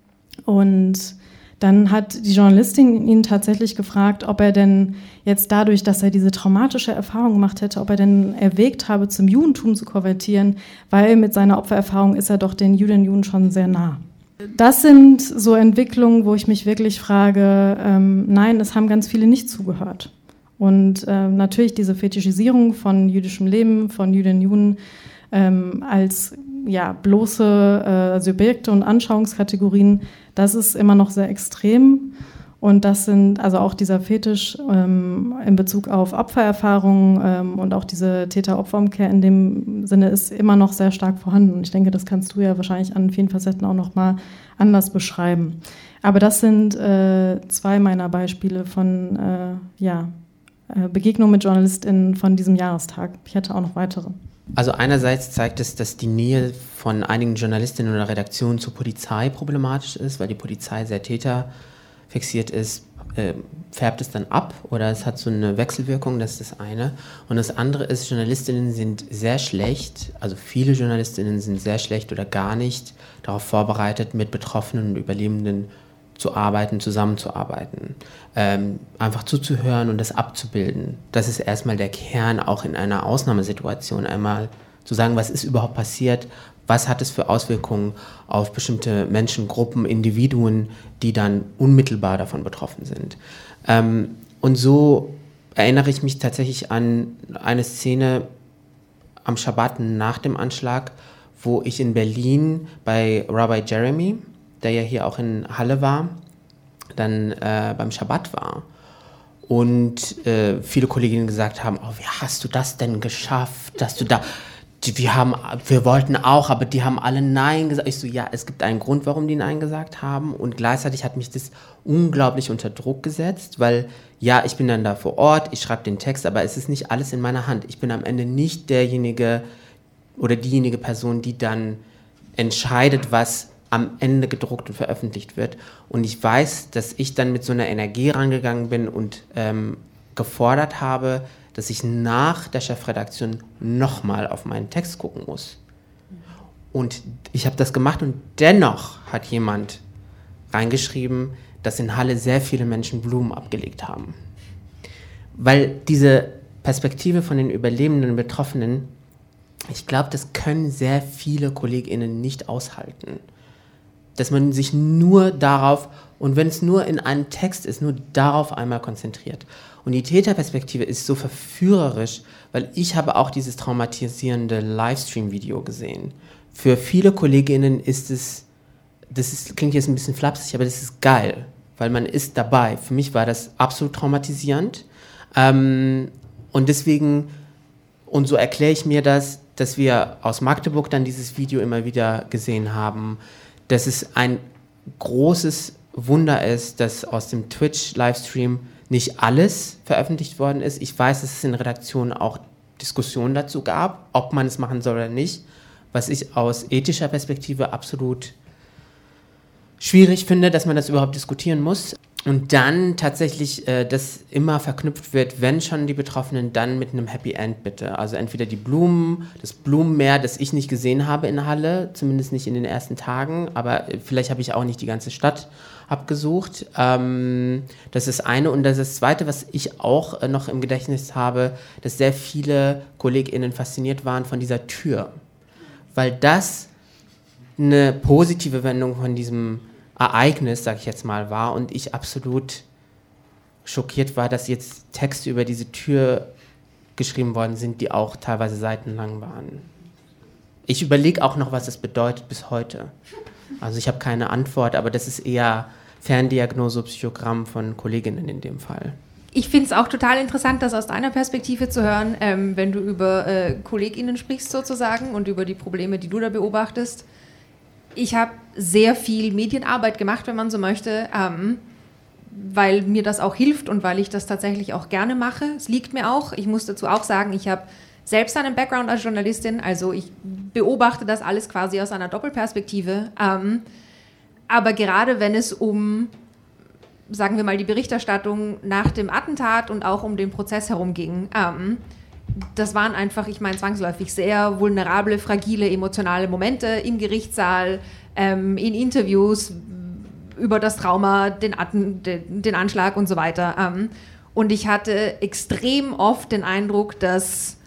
Und dann hat die Journalistin ihn tatsächlich gefragt, ob er denn jetzt dadurch, dass er diese traumatische Erfahrung gemacht hätte, ob er denn erwägt habe, zum Judentum zu konvertieren, weil mit seiner Opfererfahrung ist er doch den Jüdinnen und Juden schon sehr nah. Das sind so Entwicklungen, wo ich mich wirklich frage, ähm, nein, es haben ganz viele nicht zugehört. Und äh, natürlich diese Fetischisierung von jüdischem Leben, von Jüdinnen und Juden ähm, als ja, bloße äh, Subjekte und Anschauungskategorien, das ist immer noch sehr extrem. Und das sind also auch dieser Fetisch ähm, in Bezug auf Opfererfahrungen ähm, und auch diese Täter-Opfer-Umkehr in dem Sinne ist immer noch sehr stark vorhanden. Und ich denke, das kannst du ja wahrscheinlich an vielen Facetten auch noch mal anders beschreiben. Aber das sind äh, zwei meiner Beispiele von äh, ja, äh, Begegnungen mit JournalistInnen von diesem Jahrestag. Ich hätte auch noch weitere. Also einerseits zeigt es, dass die Nähe von einigen Journalistinnen oder Redaktionen zur Polizei problematisch ist, weil die Polizei sehr täterfixiert ist, äh, färbt es dann ab oder es hat so eine Wechselwirkung, das ist das eine. Und das andere ist, Journalistinnen sind sehr schlecht, also viele Journalistinnen sind sehr schlecht oder gar nicht darauf vorbereitet, mit Betroffenen und Überlebenden zu arbeiten, zusammenzuarbeiten, ähm, einfach zuzuhören und das abzubilden. Das ist erstmal der Kern, auch in einer Ausnahmesituation einmal zu sagen, was ist überhaupt passiert, was hat es für Auswirkungen auf bestimmte Menschen, Gruppen, Individuen, die dann unmittelbar davon betroffen sind. Ähm, und so erinnere ich mich tatsächlich an eine Szene am Schabbat nach dem Anschlag, wo ich in Berlin bei Rabbi Jeremy, der ja hier auch in Halle war, dann äh, beim Schabbat war. Und äh, viele Kolleginnen gesagt haben, oh, wie hast du das denn geschafft, dass du da, die, wir, haben, wir wollten auch, aber die haben alle Nein gesagt. Ich so, ja, es gibt einen Grund, warum die Nein gesagt haben. Und gleichzeitig hat mich das unglaublich unter Druck gesetzt, weil ja, ich bin dann da vor Ort, ich schreibe den Text, aber es ist nicht alles in meiner Hand. Ich bin am Ende nicht derjenige oder diejenige Person, die dann entscheidet, was am Ende gedruckt und veröffentlicht wird. Und ich weiß, dass ich dann mit so einer Energie rangegangen bin und ähm, gefordert habe, dass ich nach der Chefredaktion nochmal auf meinen Text gucken muss. Und ich habe das gemacht und dennoch hat jemand reingeschrieben, dass in Halle sehr viele Menschen Blumen abgelegt haben. Weil diese Perspektive von den Überlebenden und Betroffenen, ich glaube, das können sehr viele KollegInnen nicht aushalten. Dass man sich nur darauf, und wenn es nur in einem Text ist, nur darauf einmal konzentriert. Und die Täterperspektive ist so verführerisch, weil ich habe auch dieses traumatisierende Livestream-Video gesehen. Für viele KollegInnen ist es, das ist, klingt jetzt ein bisschen flapsig, aber das ist geil, weil man ist dabei. Für mich war das absolut traumatisierend. Ähm, und deswegen, und so erkläre ich mir das, dass wir aus Magdeburg dann dieses Video immer wieder gesehen haben, dass es ein großes Wunder ist, dass aus dem Twitch-Livestream nicht alles veröffentlicht worden ist. Ich weiß, dass es in Redaktionen auch Diskussionen dazu gab, ob man es machen soll oder nicht, was ich aus ethischer Perspektive absolut schwierig finde, dass man das überhaupt diskutieren muss. Und dann tatsächlich, äh, das immer verknüpft wird, wenn schon die Betroffenen, dann mit einem Happy End bitte. Also entweder die Blumen, das Blumenmeer, das ich nicht gesehen habe in Halle, zumindest nicht in den ersten Tagen, aber vielleicht habe ich auch nicht die ganze Stadt abgesucht. Ähm, das ist eine. Und das ist das Zweite, was ich auch äh, noch im Gedächtnis habe, dass sehr viele KollegInnen fasziniert waren von dieser Tür. Weil das eine positive Wendung von diesem Ereignis, sag ich jetzt mal, war und ich absolut schockiert war, dass jetzt Texte über diese Tür geschrieben worden sind, die auch teilweise seitenlang waren. Ich überlege auch noch, was das bedeutet bis heute. Also ich habe keine Antwort, aber das ist eher Ferndiagnose, Psychogramm von Kolleginnen in dem Fall. Ich finde es auch total interessant, das aus deiner Perspektive zu hören, ähm, wenn du über äh, KollegInnen sprichst sozusagen und über die Probleme, die du da beobachtest. Ich habe sehr viel Medienarbeit gemacht, wenn man so möchte, ähm, weil mir das auch hilft und weil ich das tatsächlich auch gerne mache. Es liegt mir auch. Ich muss dazu auch sagen, ich habe selbst einen Background als Journalistin, also ich beobachte das alles quasi aus einer Doppelperspektive. Ähm, aber gerade wenn es um, sagen wir mal, die Berichterstattung nach dem Attentat und auch um den Prozess herum ging, ähm, das waren einfach, ich meine, zwangsläufig sehr vulnerable, fragile, emotionale Momente im Gerichtssaal, ähm, in Interviews über das Trauma, den, Atten, den, den Anschlag und so weiter. Ähm, und ich hatte extrem oft den Eindruck, dass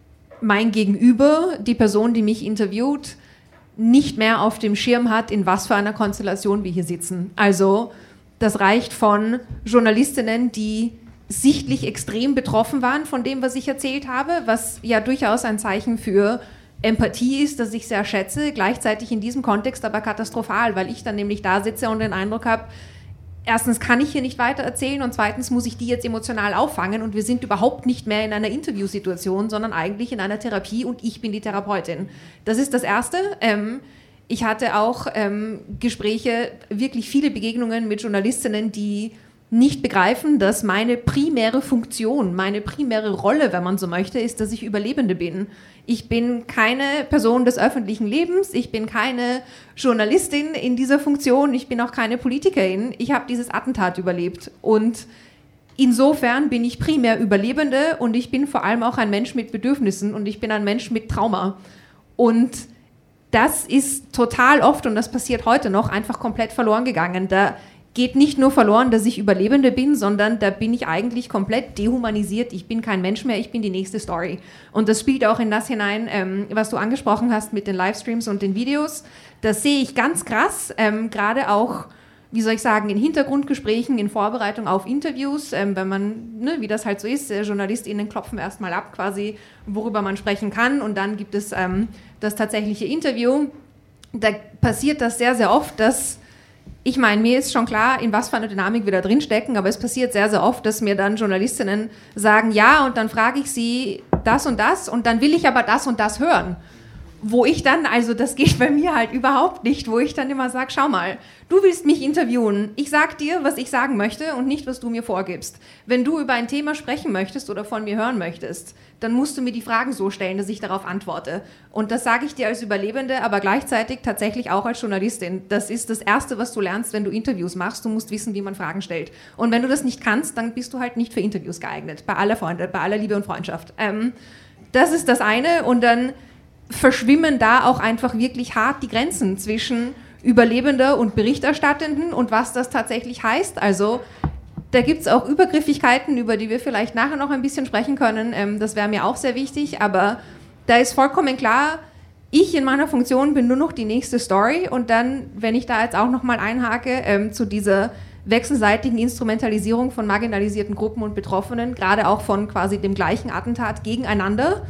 mein Gegenüber, die Person, die mich interviewt, nicht mehr auf dem Schirm hat, in was für einer Konstellation wir hier sitzen. Also das reicht von Journalistinnen, die sichtlich extrem betroffen waren von dem, was ich erzählt habe, was ja durchaus ein Zeichen für Empathie ist, das ich sehr schätze, gleichzeitig in diesem Kontext aber katastrophal, weil ich dann nämlich da sitze und den Eindruck habe, erstens kann ich hier nicht weiter erzählen und zweitens muss ich die jetzt emotional auffangen und wir sind überhaupt nicht mehr in einer Interviewsituation, sondern eigentlich in einer Therapie und ich bin die Therapeutin. Das ist das Erste. Ähm, ich hatte auch ähm, Gespräche, wirklich viele Begegnungen mit Journalistinnen, die nicht begreifen, dass meine primäre Funktion, meine primäre Rolle, wenn man so möchte, ist, dass ich Überlebende bin. Ich bin keine Person des öffentlichen Lebens, ich bin keine Journalistin in dieser Funktion, ich bin auch keine Politikerin. Ich habe dieses Attentat überlebt und insofern bin ich primär Überlebende und ich bin vor allem auch ein Mensch mit Bedürfnissen und ich bin ein Mensch mit Trauma. Und das ist total oft, und das passiert heute noch, einfach komplett verloren gegangen. Da geht nicht nur verloren, dass ich Überlebende bin, sondern da bin ich eigentlich komplett dehumanisiert. Ich bin kein Mensch mehr, ich bin die nächste Story. Und das spielt auch in das hinein, ähm, was du angesprochen hast mit den Livestreams und den Videos. Das sehe ich ganz krass, ähm, gerade auch, wie soll ich sagen, in Hintergrundgesprächen, in Vorbereitung auf Interviews, ähm, wenn man, ne, wie das halt so ist, äh, JournalistInnen klopfen erstmal ab quasi, worüber man sprechen kann und dann gibt es ähm, das tatsächliche Interview. Da passiert das sehr, sehr oft, dass ich meine, mir ist schon klar, in was für eine Dynamik wir da drin stecken, aber es passiert sehr, sehr oft, dass mir dann Journalistinnen sagen, ja, und dann frage ich sie das und das und dann will ich aber das und das hören. Wo ich dann, also das geht bei mir halt überhaupt nicht, wo ich dann immer sage, schau mal, du willst mich interviewen, ich sag dir, was ich sagen möchte und nicht, was du mir vorgibst. Wenn du über ein Thema sprechen möchtest oder von mir hören möchtest, dann musst du mir die Fragen so stellen, dass ich darauf antworte. Und das sage ich dir als Überlebende, aber gleichzeitig tatsächlich auch als Journalistin. Das ist das Erste, was du lernst, wenn du Interviews machst. Du musst wissen, wie man Fragen stellt. Und wenn du das nicht kannst, dann bist du halt nicht für Interviews geeignet, bei aller Freunde, bei aller Liebe und Freundschaft. Ähm, das ist das eine und dann verschwimmen da auch einfach wirklich hart die Grenzen zwischen Überlebender und Berichterstattenden und was das tatsächlich heißt. Also da gibt es auch Übergriffigkeiten, über die wir vielleicht nachher noch ein bisschen sprechen können. Ähm, das wäre mir auch sehr wichtig, aber da ist vollkommen klar, ich in meiner Funktion bin nur noch die nächste Story und dann, wenn ich da jetzt auch nochmal einhake, ähm, zu dieser wechselseitigen Instrumentalisierung von marginalisierten Gruppen und Betroffenen, gerade auch von quasi dem gleichen Attentat gegeneinander.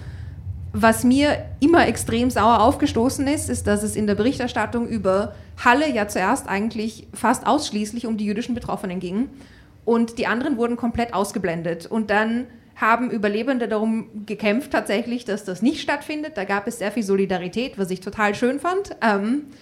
Was mir immer extrem sauer aufgestoßen ist, ist, dass es in der Berichterstattung über Halle ja zuerst eigentlich fast ausschließlich um die jüdischen Betroffenen ging und die anderen wurden komplett ausgeblendet. Und dann haben Überlebende darum gekämpft tatsächlich, dass das nicht stattfindet. Da gab es sehr viel Solidarität, was ich total schön fand. Ähm,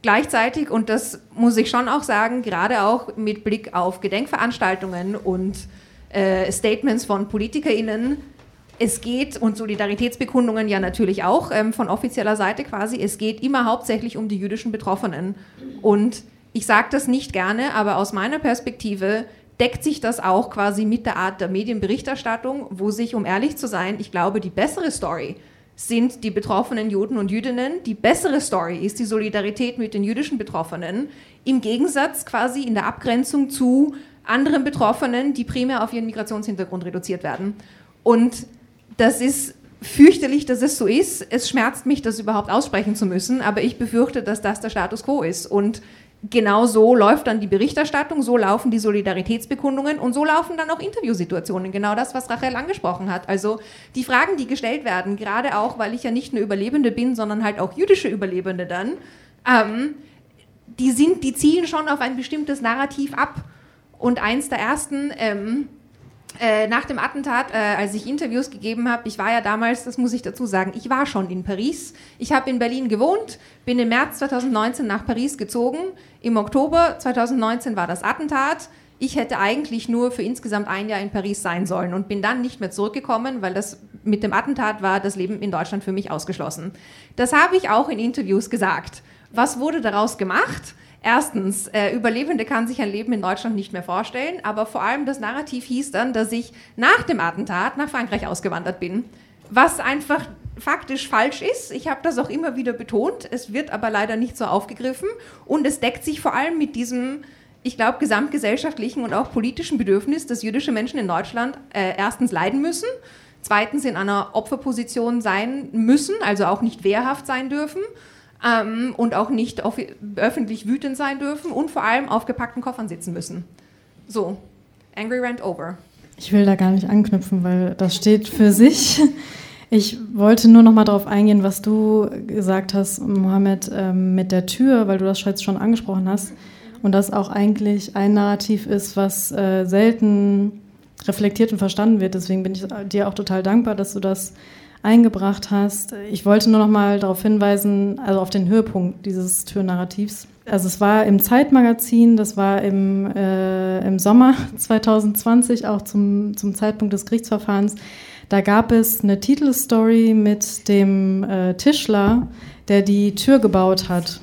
Gleichzeitig, und das muss ich schon auch sagen, gerade auch mit Blick auf Gedenkveranstaltungen und äh, Statements von PolitikerInnen, es geht, und Solidaritätsbekundungen ja natürlich auch ähm, von offizieller Seite quasi, es geht immer hauptsächlich um die jüdischen Betroffenen. Und ich sage das nicht gerne, aber aus meiner Perspektive deckt sich das auch quasi mit der Art der Medienberichterstattung, wo sich, um ehrlich zu sein, ich glaube, die bessere Story sind die betroffenen Juden und Jüdinnen. Die bessere Story ist die Solidarität mit den jüdischen Betroffenen, im Gegensatz quasi in der Abgrenzung zu anderen Betroffenen, die primär auf ihren Migrationshintergrund reduziert werden. Und das ist fürchterlich, dass es so ist. Es schmerzt mich, das überhaupt aussprechen zu müssen, aber ich befürchte, dass das der Status quo ist. Und genau so läuft dann die Berichterstattung, so laufen die Solidaritätsbekundungen und so laufen dann auch Interviewsituationen. Genau das, was Rachel angesprochen hat. Also die Fragen, die gestellt werden, gerade auch, weil ich ja nicht nur Überlebende bin, sondern halt auch jüdische Überlebende dann, ähm, die, sind, die zielen schon auf ein bestimmtes Narrativ ab. Und eins der ersten, ähm, äh, nach dem Attentat, äh, als ich Interviews gegeben habe, ich war ja damals, das muss ich dazu sagen, ich war schon in Paris. Ich habe in Berlin gewohnt, bin im März zweitausendneunzehn nach Paris gezogen. Im Oktober zweitausendneunzehn war das Attentat. Ich hätte eigentlich nur für insgesamt ein Jahr in Paris sein sollen und bin dann nicht mehr zurückgekommen, weil das mit dem Attentat war das Leben in Deutschland für mich ausgeschlossen. Das habe ich auch in Interviews gesagt. Was wurde daraus gemacht? Erstens, äh, Überlebende kann sich ein Leben in Deutschland nicht mehr vorstellen, aber vor allem das Narrativ hieß dann, dass ich nach dem Attentat nach Frankreich ausgewandert bin, was einfach faktisch falsch ist. Ich habe das auch immer wieder betont, es wird aber leider nicht so aufgegriffen und es deckt sich vor allem mit diesem, ich glaube, gesamtgesellschaftlichen und auch politischen Bedürfnis, dass jüdische Menschen in Deutschland äh, erstens leiden müssen, zweitens in einer Opferposition sein müssen, also auch nicht wehrhaft sein dürfen, Ähm, und auch nicht auf, öffentlich wütend sein dürfen und vor allem auf gepackten Koffern sitzen müssen. So, Angry Rant over. Ich will da gar nicht anknüpfen, weil das steht für sich. Ich wollte nur noch mal darauf eingehen, was du gesagt hast, Mohammed, ähm, mit der Tür, weil du das jetzt schon angesprochen hast und das auch eigentlich ein Narrativ ist, was äh, selten reflektiert und verstanden wird. Deswegen bin ich dir auch total dankbar, dass du das eingebracht hast. Ich wollte nur noch mal darauf hinweisen, also auf den Höhepunkt dieses Türnarrativs. Also es war im Zeitmagazin, das war im, äh, im Sommer zweitausendzwanzig, auch zum, zum Zeitpunkt des Gerichtsverfahrens. Da gab es eine Titelstory mit dem äh, Tischler, der die Tür gebaut hat.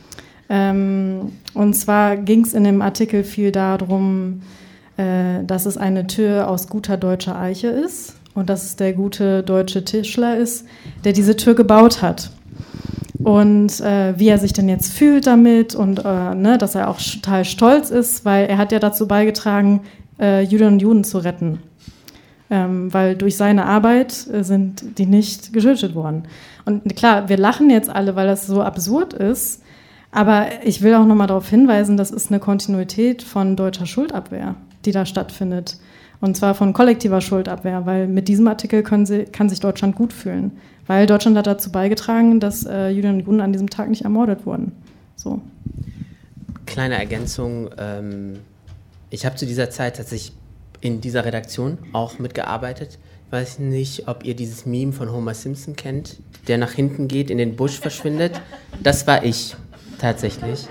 Ähm, und zwar ging es in dem Artikel viel darum, äh, dass es eine Tür aus guter deutscher Eiche ist. Und dass es der gute deutsche Tischler ist, der diese Tür gebaut hat. Und äh, wie er sich denn jetzt fühlt damit und äh, ne, dass er auch total stolz ist, weil er hat ja dazu beigetragen, äh, Jüdinnen und Juden zu retten. Ähm, weil durch seine Arbeit äh, sind die nicht getötet worden. Und klar, wir lachen jetzt alle, weil das so absurd ist, aber ich will auch nochmal darauf hinweisen, das ist eine Kontinuität von deutscher Schuldabwehr, die da stattfindet. Und zwar von kollektiver Schuldabwehr, weil mit diesem Artikel können sie, kann sich Deutschland gut fühlen. Weil Deutschland hat dazu beigetragen, dass äh, Jüdinnen und Juden an diesem Tag nicht ermordet wurden. So. Kleine Ergänzung. Ähm, ich habe zu dieser Zeit tatsächlich in dieser Redaktion auch mitgearbeitet. Ich weiß nicht, ob ihr dieses Meme von Homer Simpson kennt, der nach hinten geht, in den Busch verschwindet. Das war ich tatsächlich.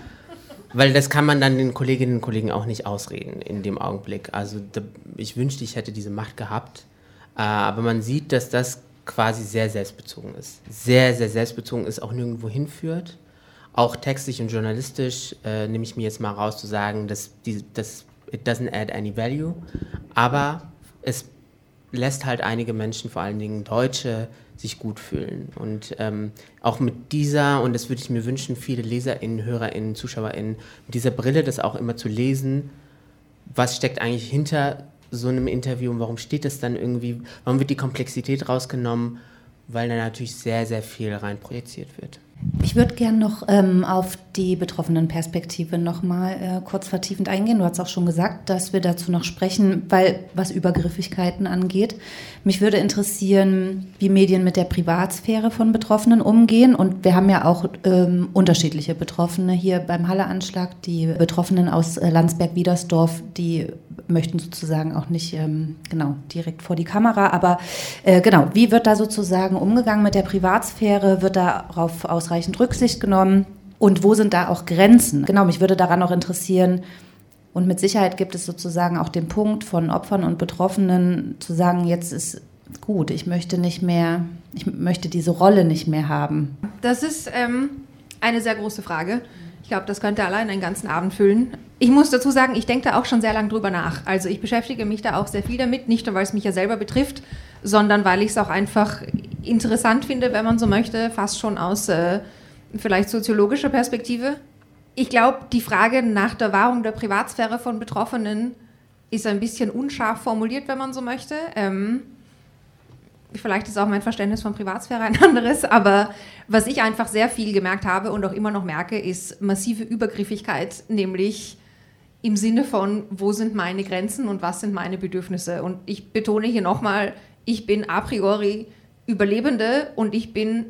Weil das kann man dann den Kolleginnen und Kollegen auch nicht ausreden in dem Augenblick. Also da, ich wünschte, ich hätte diese Macht gehabt. Äh, aber man sieht, dass das quasi sehr selbstbezogen ist. Sehr, sehr selbstbezogen ist, auch nirgendwo hinführt. Auch textlich und journalistisch äh, nehme ich mir jetzt mal raus zu sagen, dass die, das it doesn't add any value. Aber es lässt halt einige Menschen, vor allen Dingen Deutsche, sich gut fühlen. Und ähm, auch mit dieser, und das würde ich mir wünschen, viele LeserInnen, HörerInnen, ZuschauerInnen, mit dieser Brille das auch immer zu lesen, was steckt eigentlich hinter so einem Interview und warum steht das dann irgendwie, warum wird die Komplexität rausgenommen, weil da natürlich sehr, sehr viel rein projiziert wird. Ich würde gerne noch ähm, auf die Betroffenenperspektive noch mal äh, kurz vertiefend eingehen. Du hast auch schon gesagt, dass wir dazu noch sprechen, weil was Übergriffigkeiten angeht. Mich würde interessieren, wie Medien mit der Privatsphäre von Betroffenen umgehen. Und wir haben ja auch ähm, unterschiedliche Betroffene hier beim Halle-Anschlag. Die Betroffenen aus äh, Landsberg-Wiedersdorf, die möchten sozusagen auch nicht ähm, genau direkt vor die Kamera. Aber äh, genau, wie wird da sozusagen umgegangen mit der Privatsphäre? Wird darauf ausreichend Rücksicht genommen? Und wo sind da auch Grenzen? Genau, mich würde daran auch interessieren, und mit Sicherheit gibt es sozusagen auch den Punkt von Opfern und Betroffenen zu sagen, jetzt ist gut, ich möchte nicht mehr, ich möchte diese Rolle nicht mehr haben. Das ist ähm, eine sehr große Frage. Ich glaube, das könnte allein einen ganzen Abend füllen. Ich muss dazu sagen, ich denke da auch schon sehr lange drüber nach. Also ich beschäftige mich da auch sehr viel damit, nicht nur, weil es mich ja selber betrifft, sondern weil ich es auch einfach interessant finde, wenn man so möchte, fast schon aus äh, vielleicht soziologischer Perspektive. Ich glaube, die Frage nach der Wahrung der Privatsphäre von Betroffenen ist ein bisschen unscharf formuliert, wenn man so möchte. Ähm, vielleicht ist auch mein Verständnis von Privatsphäre ein anderes, aber was ich einfach sehr viel gemerkt habe und auch immer noch merke, ist massive Übergriffigkeit, nämlich im Sinne von, wo sind meine Grenzen und was sind meine Bedürfnisse. Und ich betone hier nochmal, ich bin a priori Überlebende und ich bin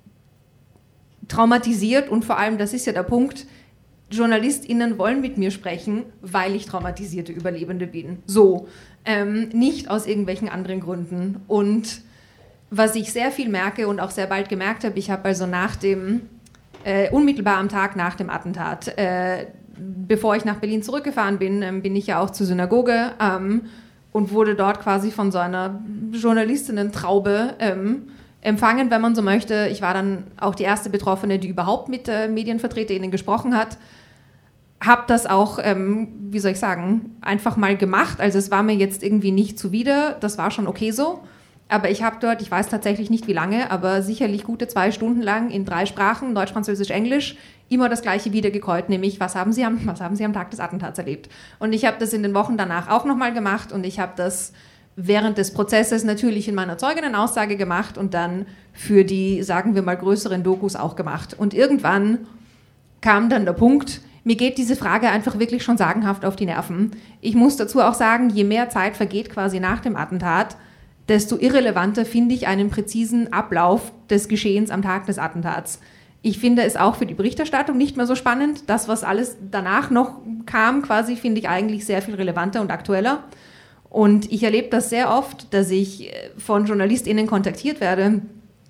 traumatisiert und vor allem, das ist ja der Punkt, JournalistInnen wollen mit mir sprechen, weil ich traumatisierte Überlebende bin. So, ähm, nicht aus irgendwelchen anderen Gründen. Und was ich sehr viel merke und auch sehr bald gemerkt habe, ich habe also nach dem, äh, unmittelbar am Tag nach dem Attentat, äh, bevor ich nach Berlin zurückgefahren bin, ähm, bin ich ja auch zur Synagoge ähm, und wurde dort quasi von so einer Journalistinnen-Traube ähm, empfangen, wenn man so möchte. Ich war dann auch die erste Betroffene, die überhaupt mit äh, MedienvertreterInnen gesprochen hat. Habe das auch, ähm, wie soll ich sagen, einfach mal gemacht. Also es war mir jetzt irgendwie nicht zuwider, das war schon okay so. Aber ich habe dort, ich weiß tatsächlich nicht wie lange, aber sicherlich gute zwei Stunden lang in drei Sprachen, Deutsch, Französisch, Englisch, immer das Gleiche wiedergekäut, nämlich was haben Sie am, was haben Sie am Tag des Attentats erlebt? Und ich habe das in den Wochen danach auch nochmal gemacht und ich habe das während des Prozesses natürlich in meiner Zeuginnenaussage gemacht und dann für die, sagen wir mal, größeren Dokus auch gemacht. Und irgendwann kam dann der Punkt, mir geht diese Frage einfach wirklich schon sagenhaft auf die Nerven. Ich muss dazu auch sagen, je mehr Zeit vergeht quasi nach dem Attentat, desto irrelevanter finde ich einen präzisen Ablauf des Geschehens am Tag des Attentats. Ich finde es auch für die Berichterstattung nicht mehr so spannend. Das, was alles danach noch kam, quasi, finde ich eigentlich sehr viel relevanter und aktueller. Und ich erlebe das sehr oft, dass ich von JournalistInnen kontaktiert werde.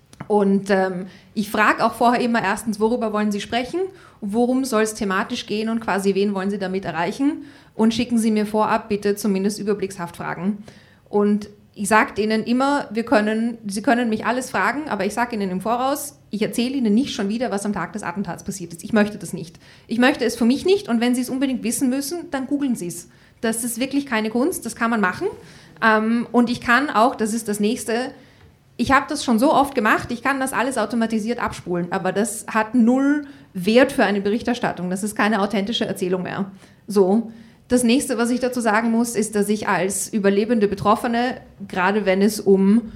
Und ähm, ich frage auch vorher immer erstens, worüber wollen Sie sprechen, worum soll es thematisch gehen und quasi wen wollen Sie damit erreichen und schicken Sie mir vorab bitte zumindest überblickshaft Fragen. Und ich sage Ihnen immer, wir können, Sie können mich alles fragen, aber ich sage Ihnen im Voraus, ich erzähle Ihnen nicht schon wieder, was am Tag des Attentats passiert ist. Ich möchte das nicht. Ich möchte es für mich nicht und wenn Sie es unbedingt wissen müssen, dann googeln Sie es. Das ist wirklich keine Kunst, das kann man machen. Ähm, und ich kann auch, das ist das Nächste, ich habe das schon so oft gemacht, ich kann das alles automatisiert abspulen, aber das hat null Wert für eine Berichterstattung. Das ist keine authentische Erzählung mehr. So. Das Nächste, was ich dazu sagen muss, ist, dass ich als überlebende Betroffene, gerade wenn es um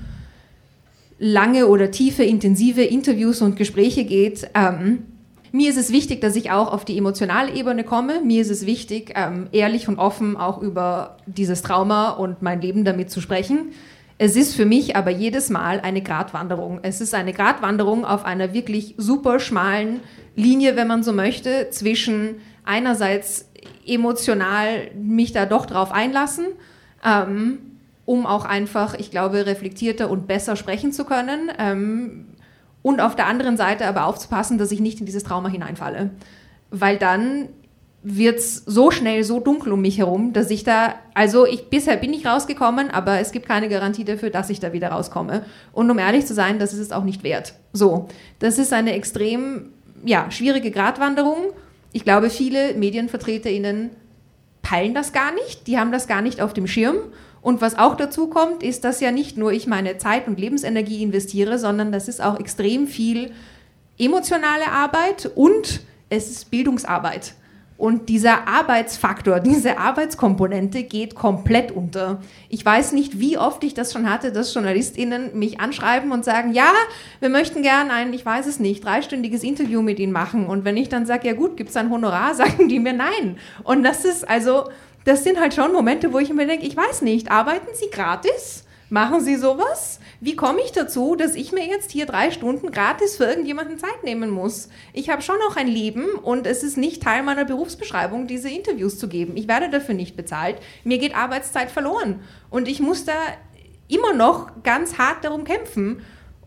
lange oder tiefe, intensive Interviews und Gespräche geht, ähm, mir ist es wichtig, dass ich auch auf die emotionale Ebene komme. Mir ist es wichtig, ähm, ehrlich und offen auch über dieses Trauma und mein Leben damit zu sprechen. Es ist für mich aber jedes Mal eine Gratwanderung. Es ist eine Gratwanderung auf einer wirklich super schmalen Linie, wenn man so möchte, zwischen einerseits emotional mich da doch drauf einlassen, ähm, um auch einfach, ich glaube, reflektierter und besser sprechen zu können, ähm, und auf der anderen Seite aber aufzupassen, dass ich nicht in dieses Trauma hineinfalle. Weil dann wird es so schnell so dunkel um mich herum, dass ich da, also ich, bisher bin ich rausgekommen, aber es gibt keine Garantie dafür, dass ich da wieder rauskomme. Und um ehrlich zu sein, das ist es auch nicht wert. So, das ist eine extrem, ja, schwierige Gratwanderung. Ich glaube, viele MedienvertreterInnen peilen das gar nicht, die haben das gar nicht auf dem Schirm. Und was auch dazu kommt, ist, dass ja nicht nur ich meine Zeit und Lebensenergie investiere, sondern das ist auch extrem viel emotionale Arbeit und es ist Bildungsarbeit. Und dieser Arbeitsfaktor, diese Arbeitskomponente geht komplett unter. Ich weiß nicht, wie oft ich das schon hatte, dass JournalistInnen mich anschreiben und sagen, ja, wir möchten gerne ein, ich weiß es nicht, dreistündiges Interview mit Ihnen machen. Und wenn ich dann sage, ja gut, gibt es ein Honorar, sagen die mir nein. Und das ist also, das sind halt schon Momente, wo ich mir denke, ich weiß nicht, arbeiten Sie gratis? Machen Sie sowas? Wie komme ich dazu, dass ich mir jetzt hier drei Stunden gratis für irgendjemanden Zeit nehmen muss? Ich habe schon noch ein Leben und es ist nicht Teil meiner Berufsbeschreibung, diese Interviews zu geben. Ich werde dafür nicht bezahlt. Mir geht Arbeitszeit verloren. Und ich muss da immer noch ganz hart darum kämpfen. Und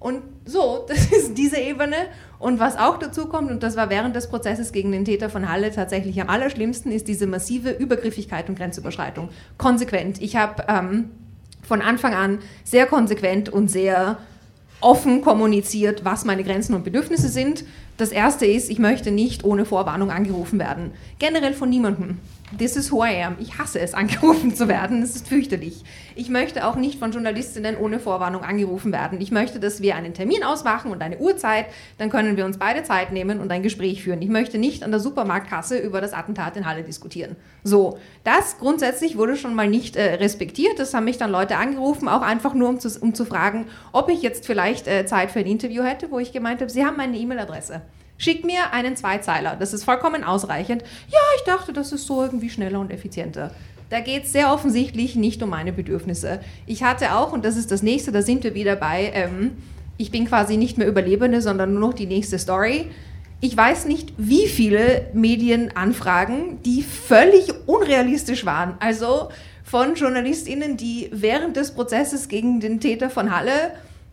So, das ist diese Ebene. Und was auch dazu kommt, und das war während des Prozesses gegen den Täter von Halle tatsächlich am allerschlimmsten, ist diese massive Übergriffigkeit und Grenzüberschreitung. Konsequent. Ich habe ähm, von Anfang an sehr konsequent und sehr offen kommuniziert, was meine Grenzen und Bedürfnisse sind. Das erste ist, ich möchte nicht ohne Vorwarnung angerufen werden. Generell von niemandem. This is who I am. Ich hasse es, angerufen zu werden. Das ist fürchterlich. Ich möchte auch nicht von Journalistinnen ohne Vorwarnung angerufen werden. Ich möchte, dass wir einen Termin ausmachen und eine Uhrzeit. Dann können wir uns beide Zeit nehmen und ein Gespräch führen. Ich möchte nicht an der Supermarktkasse über das Attentat in Halle diskutieren. So, das grundsätzlich wurde schon mal nicht äh, respektiert. Das haben mich dann Leute angerufen, auch einfach nur, um zu, um zu fragen, ob ich jetzt vielleicht äh, Zeit für ein Interview hätte, wo ich gemeint habe, sie haben meine E-Mail-Adresse. Schick mir einen Zweizeiler, das ist vollkommen ausreichend. Ja, ich dachte, das ist so irgendwie schneller und effizienter. Da geht es sehr offensichtlich nicht um meine Bedürfnisse. Ich hatte auch, und das ist das Nächste, da sind wir wieder bei, ähm, ich bin quasi nicht mehr Überlebende, sondern nur noch die nächste Story. Ich weiß nicht, wie viele Medienanfragen, die völlig unrealistisch waren. Also von JournalistInnen, die während des Prozesses gegen den Täter von Halle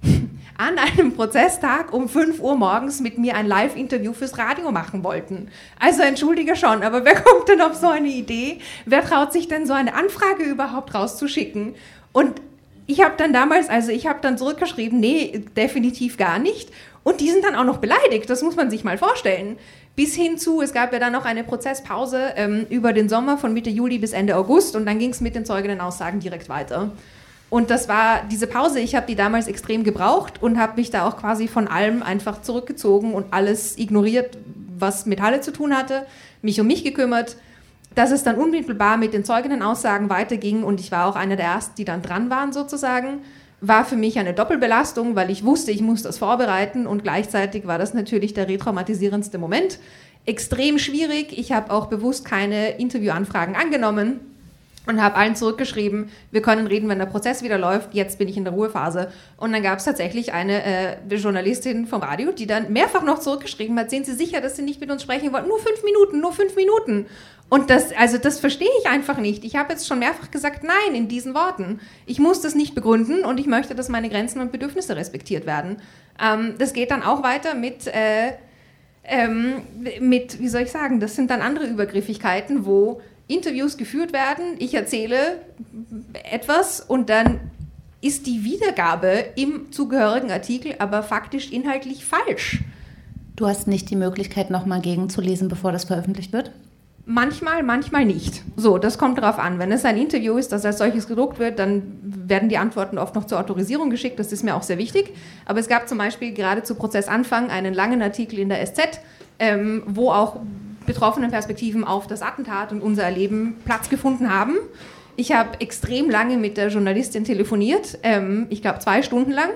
an einem Prozesstag um fünf Uhr morgens mit mir ein Live-Interview fürs Radio machen wollten. Also entschuldige schon, aber wer kommt denn auf so eine Idee? Wer traut sich denn so eine Anfrage überhaupt rauszuschicken? Und ich habe dann damals, also ich habe dann zurückgeschrieben, nee, definitiv gar nicht. Und die sind dann auch noch beleidigt, das muss man sich mal vorstellen. Bis hin zu, es gab ja dann noch eine Prozesspause ähm, über den Sommer von Mitte Juli bis Ende August und dann ging es mit den Zeuginnenaussagen direkt weiter. Und das war diese Pause, ich habe die damals extrem gebraucht und habe mich da auch quasi von allem einfach zurückgezogen und alles ignoriert, was mit Halle zu tun hatte, mich um mich gekümmert, dass es dann unmittelbar mit den Zeuginnenaussagen weiterging und ich war auch eine der Ersten, die dann dran waren sozusagen, war für mich eine Doppelbelastung, weil ich wusste, ich muss das vorbereiten und gleichzeitig war das natürlich der retraumatisierendste Moment. Extrem schwierig, ich habe auch bewusst keine Interviewanfragen angenommen, und habe allen zurückgeschrieben, wir können reden, wenn der Prozess wieder läuft, jetzt bin ich in der Ruhephase. Und dann gab es tatsächlich eine äh, Journalistin vom Radio, die dann mehrfach noch zurückgeschrieben hat, sind Sie sicher, dass Sie nicht mit uns sprechen wollten? Nur fünf Minuten, nur fünf Minuten. Und das, also das verstehe ich einfach nicht. Ich habe jetzt schon mehrfach gesagt, nein, in diesen Worten. Ich muss das nicht begründen und ich möchte, dass meine Grenzen und Bedürfnisse respektiert werden. Ähm, das geht dann auch weiter mit, äh, ähm, mit, wie soll ich sagen, das sind dann andere Übergriffigkeiten, wo Interviews geführt werden, ich erzähle etwas und dann ist die Wiedergabe im zugehörigen Artikel aber faktisch inhaltlich falsch. Du hast nicht die Möglichkeit, nochmal gegenzulesen, bevor das veröffentlicht wird? Manchmal, manchmal nicht. So, das kommt darauf an. Wenn es ein Interview ist, das als solches gedruckt wird, dann werden die Antworten oft noch zur Autorisierung geschickt. Das ist mir auch sehr wichtig. Aber es gab zum Beispiel gerade zu Prozessanfang einen langen Artikel in der S Z, ähm, wo auch betroffenen Perspektiven auf das Attentat und unser Erleben Platz gefunden haben. Ich habe extrem lange mit der Journalistin telefoniert, ähm, ich glaube zwei Stunden lang.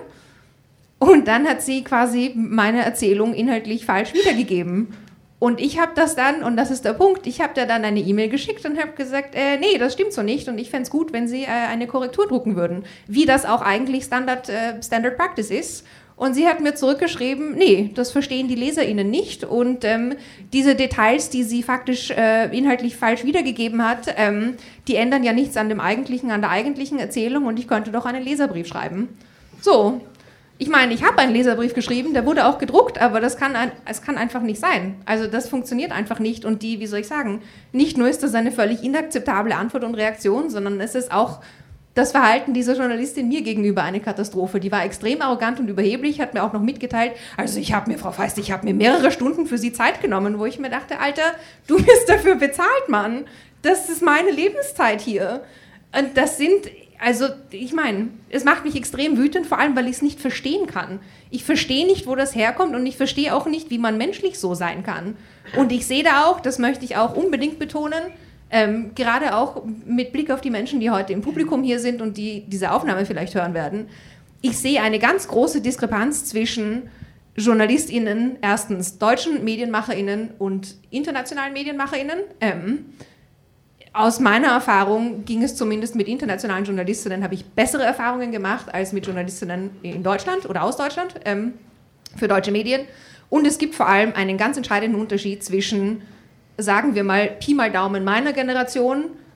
Und dann hat sie quasi meine Erzählung inhaltlich falsch wiedergegeben. Und ich habe das dann, und das ist der Punkt, ich habe da dann eine E-Mail geschickt und habe gesagt, äh, nee, das stimmt so nicht und ich fände es gut, wenn Sie äh, eine Korrektur drucken würden, wie das auch eigentlich Standard, äh, Standard Practice ist. Und sie hat mir zurückgeschrieben, nee, das verstehen die LeserInnen nicht und ähm, diese Details, die sie faktisch äh, inhaltlich falsch wiedergegeben hat, ähm, die ändern ja nichts an dem eigentlichen, an der eigentlichen Erzählung und ich könnte doch einen Leserbrief schreiben. So, ich meine, ich habe einen Leserbrief geschrieben, der wurde auch gedruckt, aber das kann, ein, es kann einfach nicht sein. Also das funktioniert einfach nicht und die, wie soll ich sagen, nicht nur ist das eine völlig inakzeptable Antwort und Reaktion, sondern es ist auch das Verhalten dieser Journalistin mir gegenüber eine Katastrophe. Die war extrem arrogant und überheblich, hat mir auch noch mitgeteilt, also ich habe mir, Frau Feist, ich habe mir mehrere Stunden für Sie Zeit genommen, wo ich mir dachte, Alter, du bist dafür bezahlt, Mann. Das ist meine Lebenszeit hier. Und das sind, also ich meine, es macht mich extrem wütend, vor allem, weil ich es nicht verstehen kann. Ich verstehe nicht, wo das herkommt und ich verstehe auch nicht, wie man menschlich so sein kann. Und ich sehe da auch, das möchte ich auch unbedingt betonen, Ähm, gerade auch mit Blick auf die Menschen, die heute im Publikum hier sind und die diese Aufnahme vielleicht hören werden. Ich sehe eine ganz große Diskrepanz zwischen JournalistInnen, erstens deutschen MedienmacherInnen und internationalen MedienmacherInnen. Ähm, aus meiner Erfahrung ging es zumindest mit internationalen Journalistinnen, habe ich bessere Erfahrungen gemacht als mit Journalistinnen in Deutschland oder aus Deutschland ähm, für deutsche Medien. Und es gibt vor allem einen ganz entscheidenden Unterschied zwischen, sagen wir mal, Pi mal Daumen meiner Generation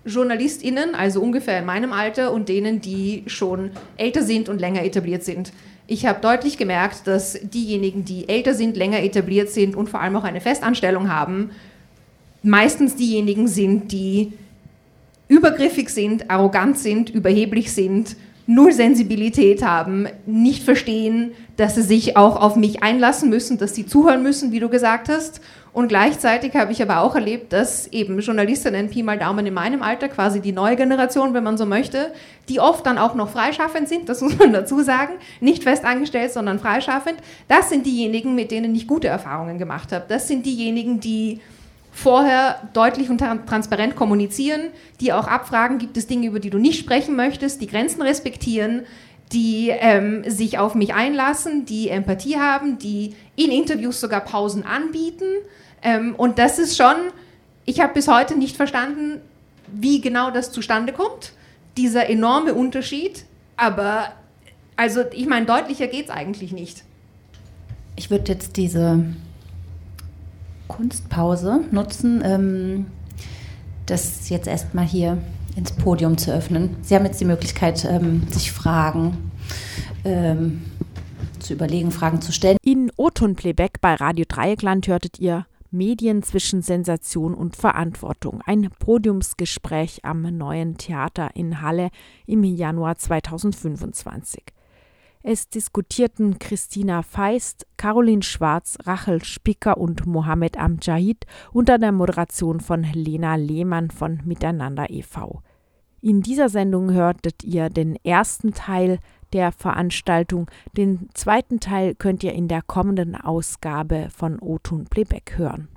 JournalistInnen, also ungefähr in meinem Alter, und denen, die schon älter sind und länger etabliert sind. Ich habe deutlich gemerkt, dass diejenigen, die älter sind, länger etabliert sind und vor allem auch eine Festanstellung haben, meistens diejenigen sind, die übergriffig sind, arrogant sind, überheblich sind, null Sensibilität haben, nicht verstehen, dass sie sich auch auf mich einlassen müssen, dass sie zuhören müssen, wie du gesagt hast. Und gleichzeitig habe ich aber auch erlebt, dass eben Journalistinnen, Pi mal Daumen in meinem Alter, quasi die neue Generation, wenn man so möchte, die oft dann auch noch freischaffend sind, das muss man dazu sagen, nicht fest angestellt, sondern freischaffend, das sind diejenigen, mit denen ich gute Erfahrungen gemacht habe. Das sind diejenigen, die vorher deutlich und transparent kommunizieren, die auch abfragen, gibt es Dinge, über die du nicht sprechen möchtest, die Grenzen respektieren, die ähm, sich auf mich einlassen, die Empathie haben, die in Interviews sogar Pausen anbieten. Ähm, und das ist schon, ich habe bis heute nicht verstanden, wie genau das zustande kommt, dieser enorme Unterschied. Aber, also ich meine, deutlicher geht es eigentlich nicht. Ich würde jetzt diese Kunstpause nutzen, ähm, das jetzt erstmal hier ins Podium zu öffnen. Sie haben jetzt die Möglichkeit, ähm, sich Fragen ähm, zu überlegen, Fragen zu stellen. In O-Ton-Playback bei Radio Dreieckland hörtet ihr Medien zwischen Sensation und Verantwortung. Ein Podiumsgespräch am Neuen Theater in Halle im Januar zweitausendfünfundzwanzig. Es diskutierten Christina Feist, Caroline Schwarz, Rachel Spicker und Mohammed Amjahid unter der Moderation von Lena Lehmann von Miteinander e V In dieser Sendung hörtet ihr den ersten Teil der Veranstaltung. Den zweiten Teil könnt ihr in der kommenden Ausgabe von O-Ton Playback hören.